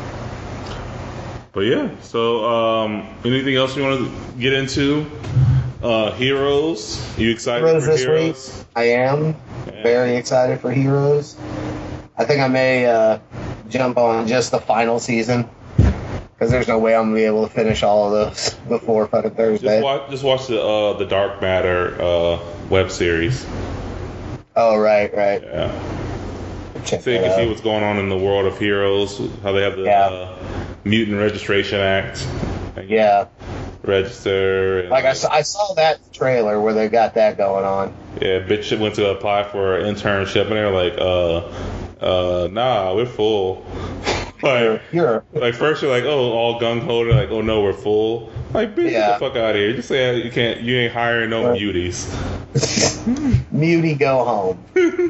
But yeah, so anything else you want to get into? Heroes. You excited Heroes for this Heroes? Week? I am very excited for Heroes. I think I may jump on just the final season because there's no way I'm gonna be able to finish all of those before fucking Thursday. Just watch the Dark Matter web series. Oh right. Yeah. So you can see what's going on in the world of Heroes. How they have the Mutant Registration Act. Yeah. Register. And, like I saw that trailer where they got that going on. Yeah, bitch went to apply for an internship and they're like, nah, we're full. Like first you're like, oh, all gung ho. They're like, oh no, we're full. Like, bitch, get the fuck out of here. Just say you ain't hiring no muties. Mutie, go home.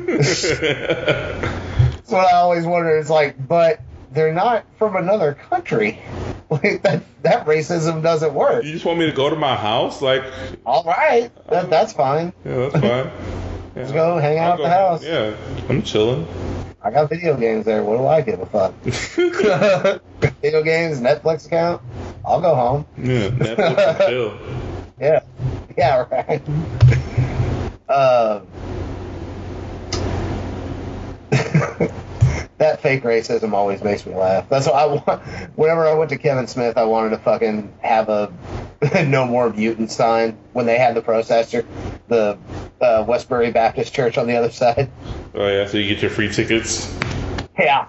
That's what I always wonder. It's like, but they're not from another country. Like that racism doesn't work. You just want me to go to my house? Like, all right, that's fine. Yeah, that's fine. Yeah. Let's go hang out at the house. Yeah, I'm chilling. I got video games there. What do I give a fuck? Video games, Netflix account. I'll go home. Yeah, Netflix and chill. Yeah, right. That fake racism always makes me laugh. That's what I want. Whenever I went to Kevin Smith, I wanted to fucking have a no more mutant sign when they had the protester, the Westbury Baptist Church on the other side. Oh yeah, so you get your free tickets. Yeah.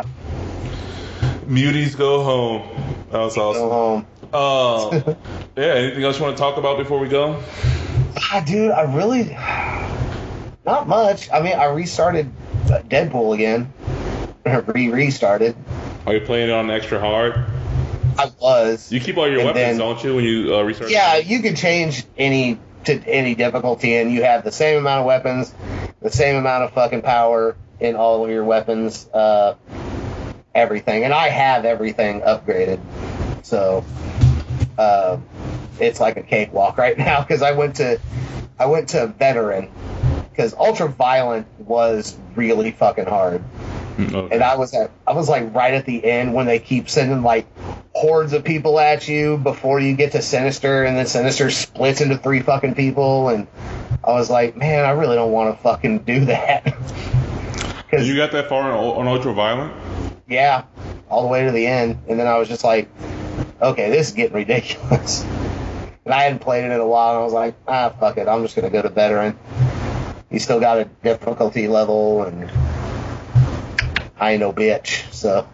Muties go home. That was awesome. Go home. Yeah. Anything else you want to talk about before we go? Dude, I really not much. I mean, I restarted Deadpool again. Restarted. Are you playing it on extra hard? I was. You keep all your weapons, don't you, when you restart? Yeah, you can change any difficulty, and you have the same amount of weapons, the same amount of fucking power in all of your weapons, everything. And I have everything upgraded. So, it's like a cakewalk right now because I went to Veteran because Ultraviolent was really fucking hard. Okay. And I was like right at the end when they keep sending like hordes of people at you before you get to Sinister, and then Sinister splits into 3 fucking people, and I was like, man, I really don't want to fucking do that. You got that far on Ultraviolent? Yeah, all the way to the end, and then I was just like, okay, this is getting ridiculous. And I hadn't played it in a while, and I was like, fuck it, I'm just gonna go to Veteran. You still got a difficulty level, and I ain't no bitch, so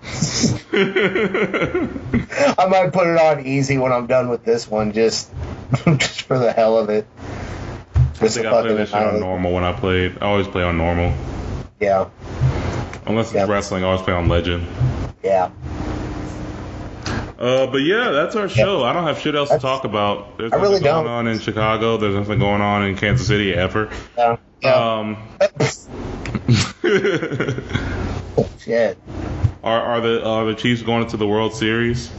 I might put it on easy when I'm done with this one, just for the hell of it. I think I played that shit on normal when I played. I always play on normal. Yeah. Unless it's wrestling, I always play on Legend. Yeah. But yeah, that's our show. I don't have shit else to talk about. There's nothing going on in Chicago. There's nothing going on in Kansas City ever. Yeah. Shit. Are the Chiefs going into the World Series?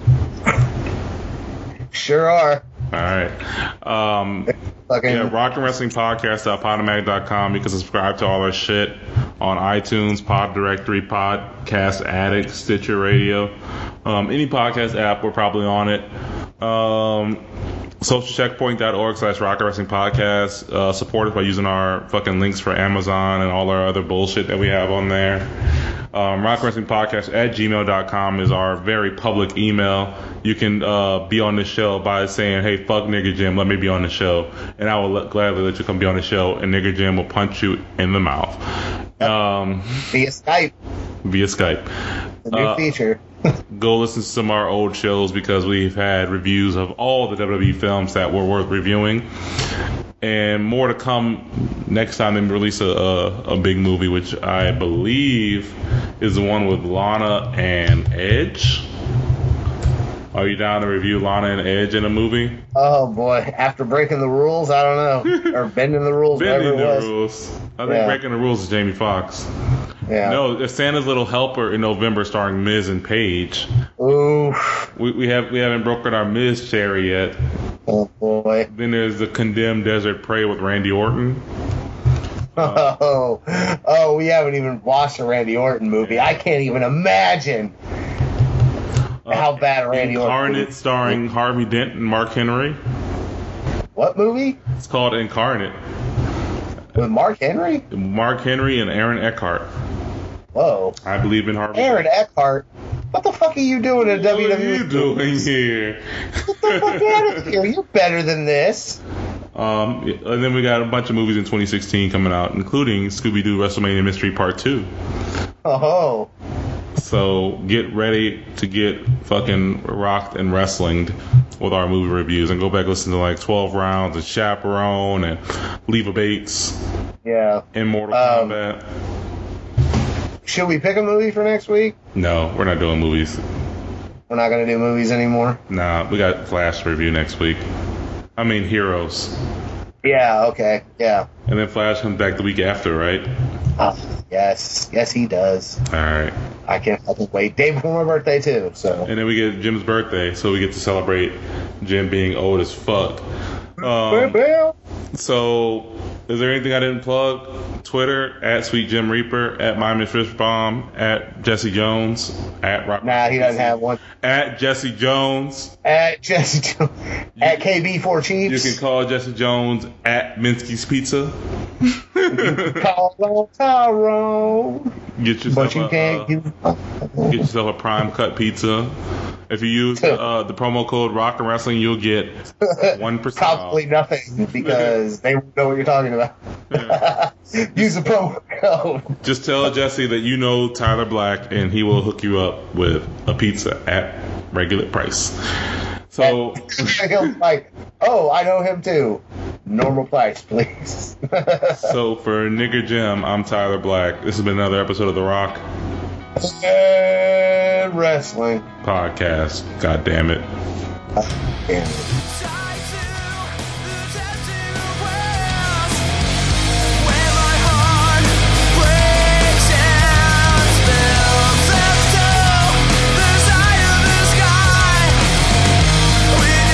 Sure are. All right. Rock and Wrestling Podcast.podomatic.com. You can subscribe to all our shit on iTunes, Pod Directory, Podcast Addict, Stitcher Radio. Any podcast app, we're probably on it. Socialcheckpoint.org/Rock and Wrestling Podcast. Support us by using our fucking links for Amazon and all our other bullshit that we have on there. Rock and Wrestling Podcast @gmail.com is our very public email. You can be on the show by saying, hey, fuck Nigger Jim, let me be on the show. And I will gladly let you come be on the show, and Nigger Jim will punch you in the mouth. Via Skype. The new feature. Go listen to some of our old shows because we've had reviews of all the WWE films that were worth reviewing. And more to come next time they release a big movie, which I believe is the one with Lana and Edge. Are you down to review Lana and Edge in a movie? Oh boy, after breaking the rules, I don't know. Or bending the rules, bending the rules. I think breaking the rules is Jamie Foxx. Yeah. No, it's Santa's Little Helper in November starring Miz and Paige. Ooh. We haven't broken our Miz cherry yet. Oh boy. Then there's the Condemned Desert Prey with Randy Orton. We haven't even watched a Randy Orton movie. I can't even imagine how bad Randy Orton. Incarnate starring Harvey Dent and Mark Henry. What movie? It's called Incarnate. With Mark Henry? Mark Henry and Aaron Eckhart. Whoa. I believe in Harvey. Aaron Eckhart? What the fuck are you doing in WWE? What are you doing here? Get the fuck out of here. You're better than this. And then we got a bunch of movies in 2016 coming out, including Scooby-Doo WrestleMania Mystery Part 2. Oh. So get ready to get fucking rocked and wrestlinged with our movie reviews, and go back and listen to like 12 Rounds and Chaperone and Leva Bates. Yeah. And Mortal Kombat. Should we pick a movie for next week? No, we're not doing movies. We're not going to do movies anymore? Nah, we got Flash review next week. I mean, Heroes. Yeah, okay, yeah. And then Flash comes back the week after, right? Yes. Yes, he does. All right. I can't fucking wait. Day before my birthday, too, so. And then we get Jim's birthday, so we get to celebrate Jim being old as fuck. So, is there anything I didn't plug? Twitter, @SweetJimReaper, @MyMissFishBomb, @JesseJones, @Rock. Nah, he doesn't have one. @JesseJones. @JesseJones. @KB4Chiefs. You can call Jesse Jones @Minsky's Pizza. Call on Tyrone. Get yourself a prime cut pizza. If you use the promo code Rock and Wrestling, you'll get 1% Probably off. Nothing, because they won't know what you're talking about. Yeah. Use the promo code. Just tell Jesse that you know Tyler Black, and he will hook you up with a pizza at regular price. So he'll like, oh, I know him too. Normal price, please. So for Nigger Jim, I'm Tyler Black. This has been another episode of The Rock and Wrestling Podcast. God damn it. Damn it. We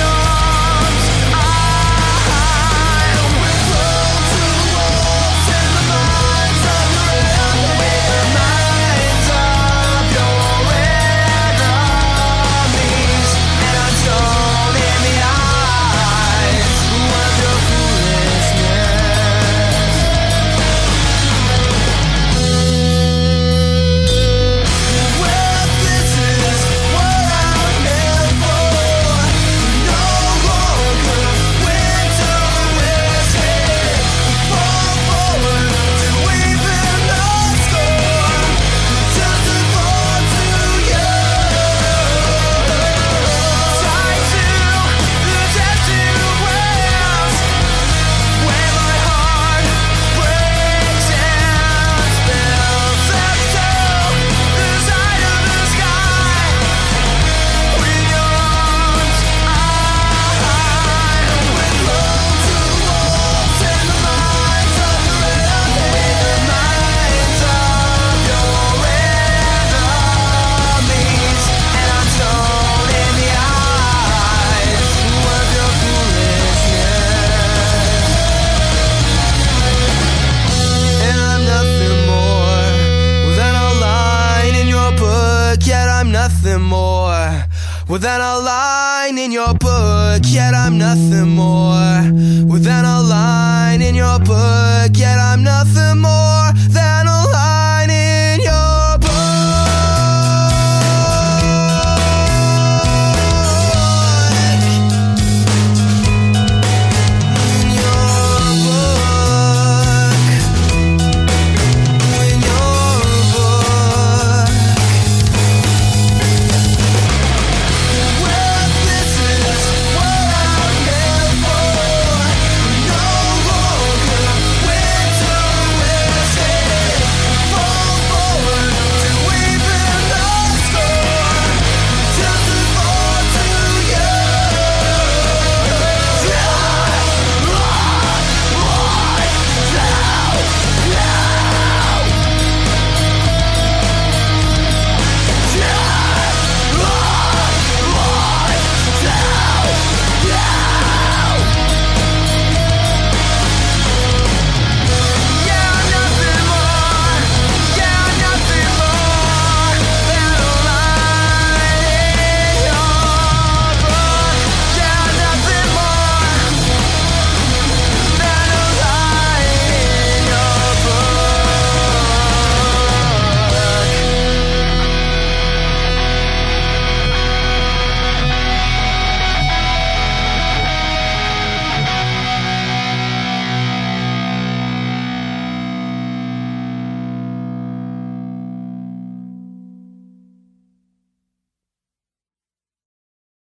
without a line in your book, yet I'm nothing more. Without a line in your book, yet I'm nothing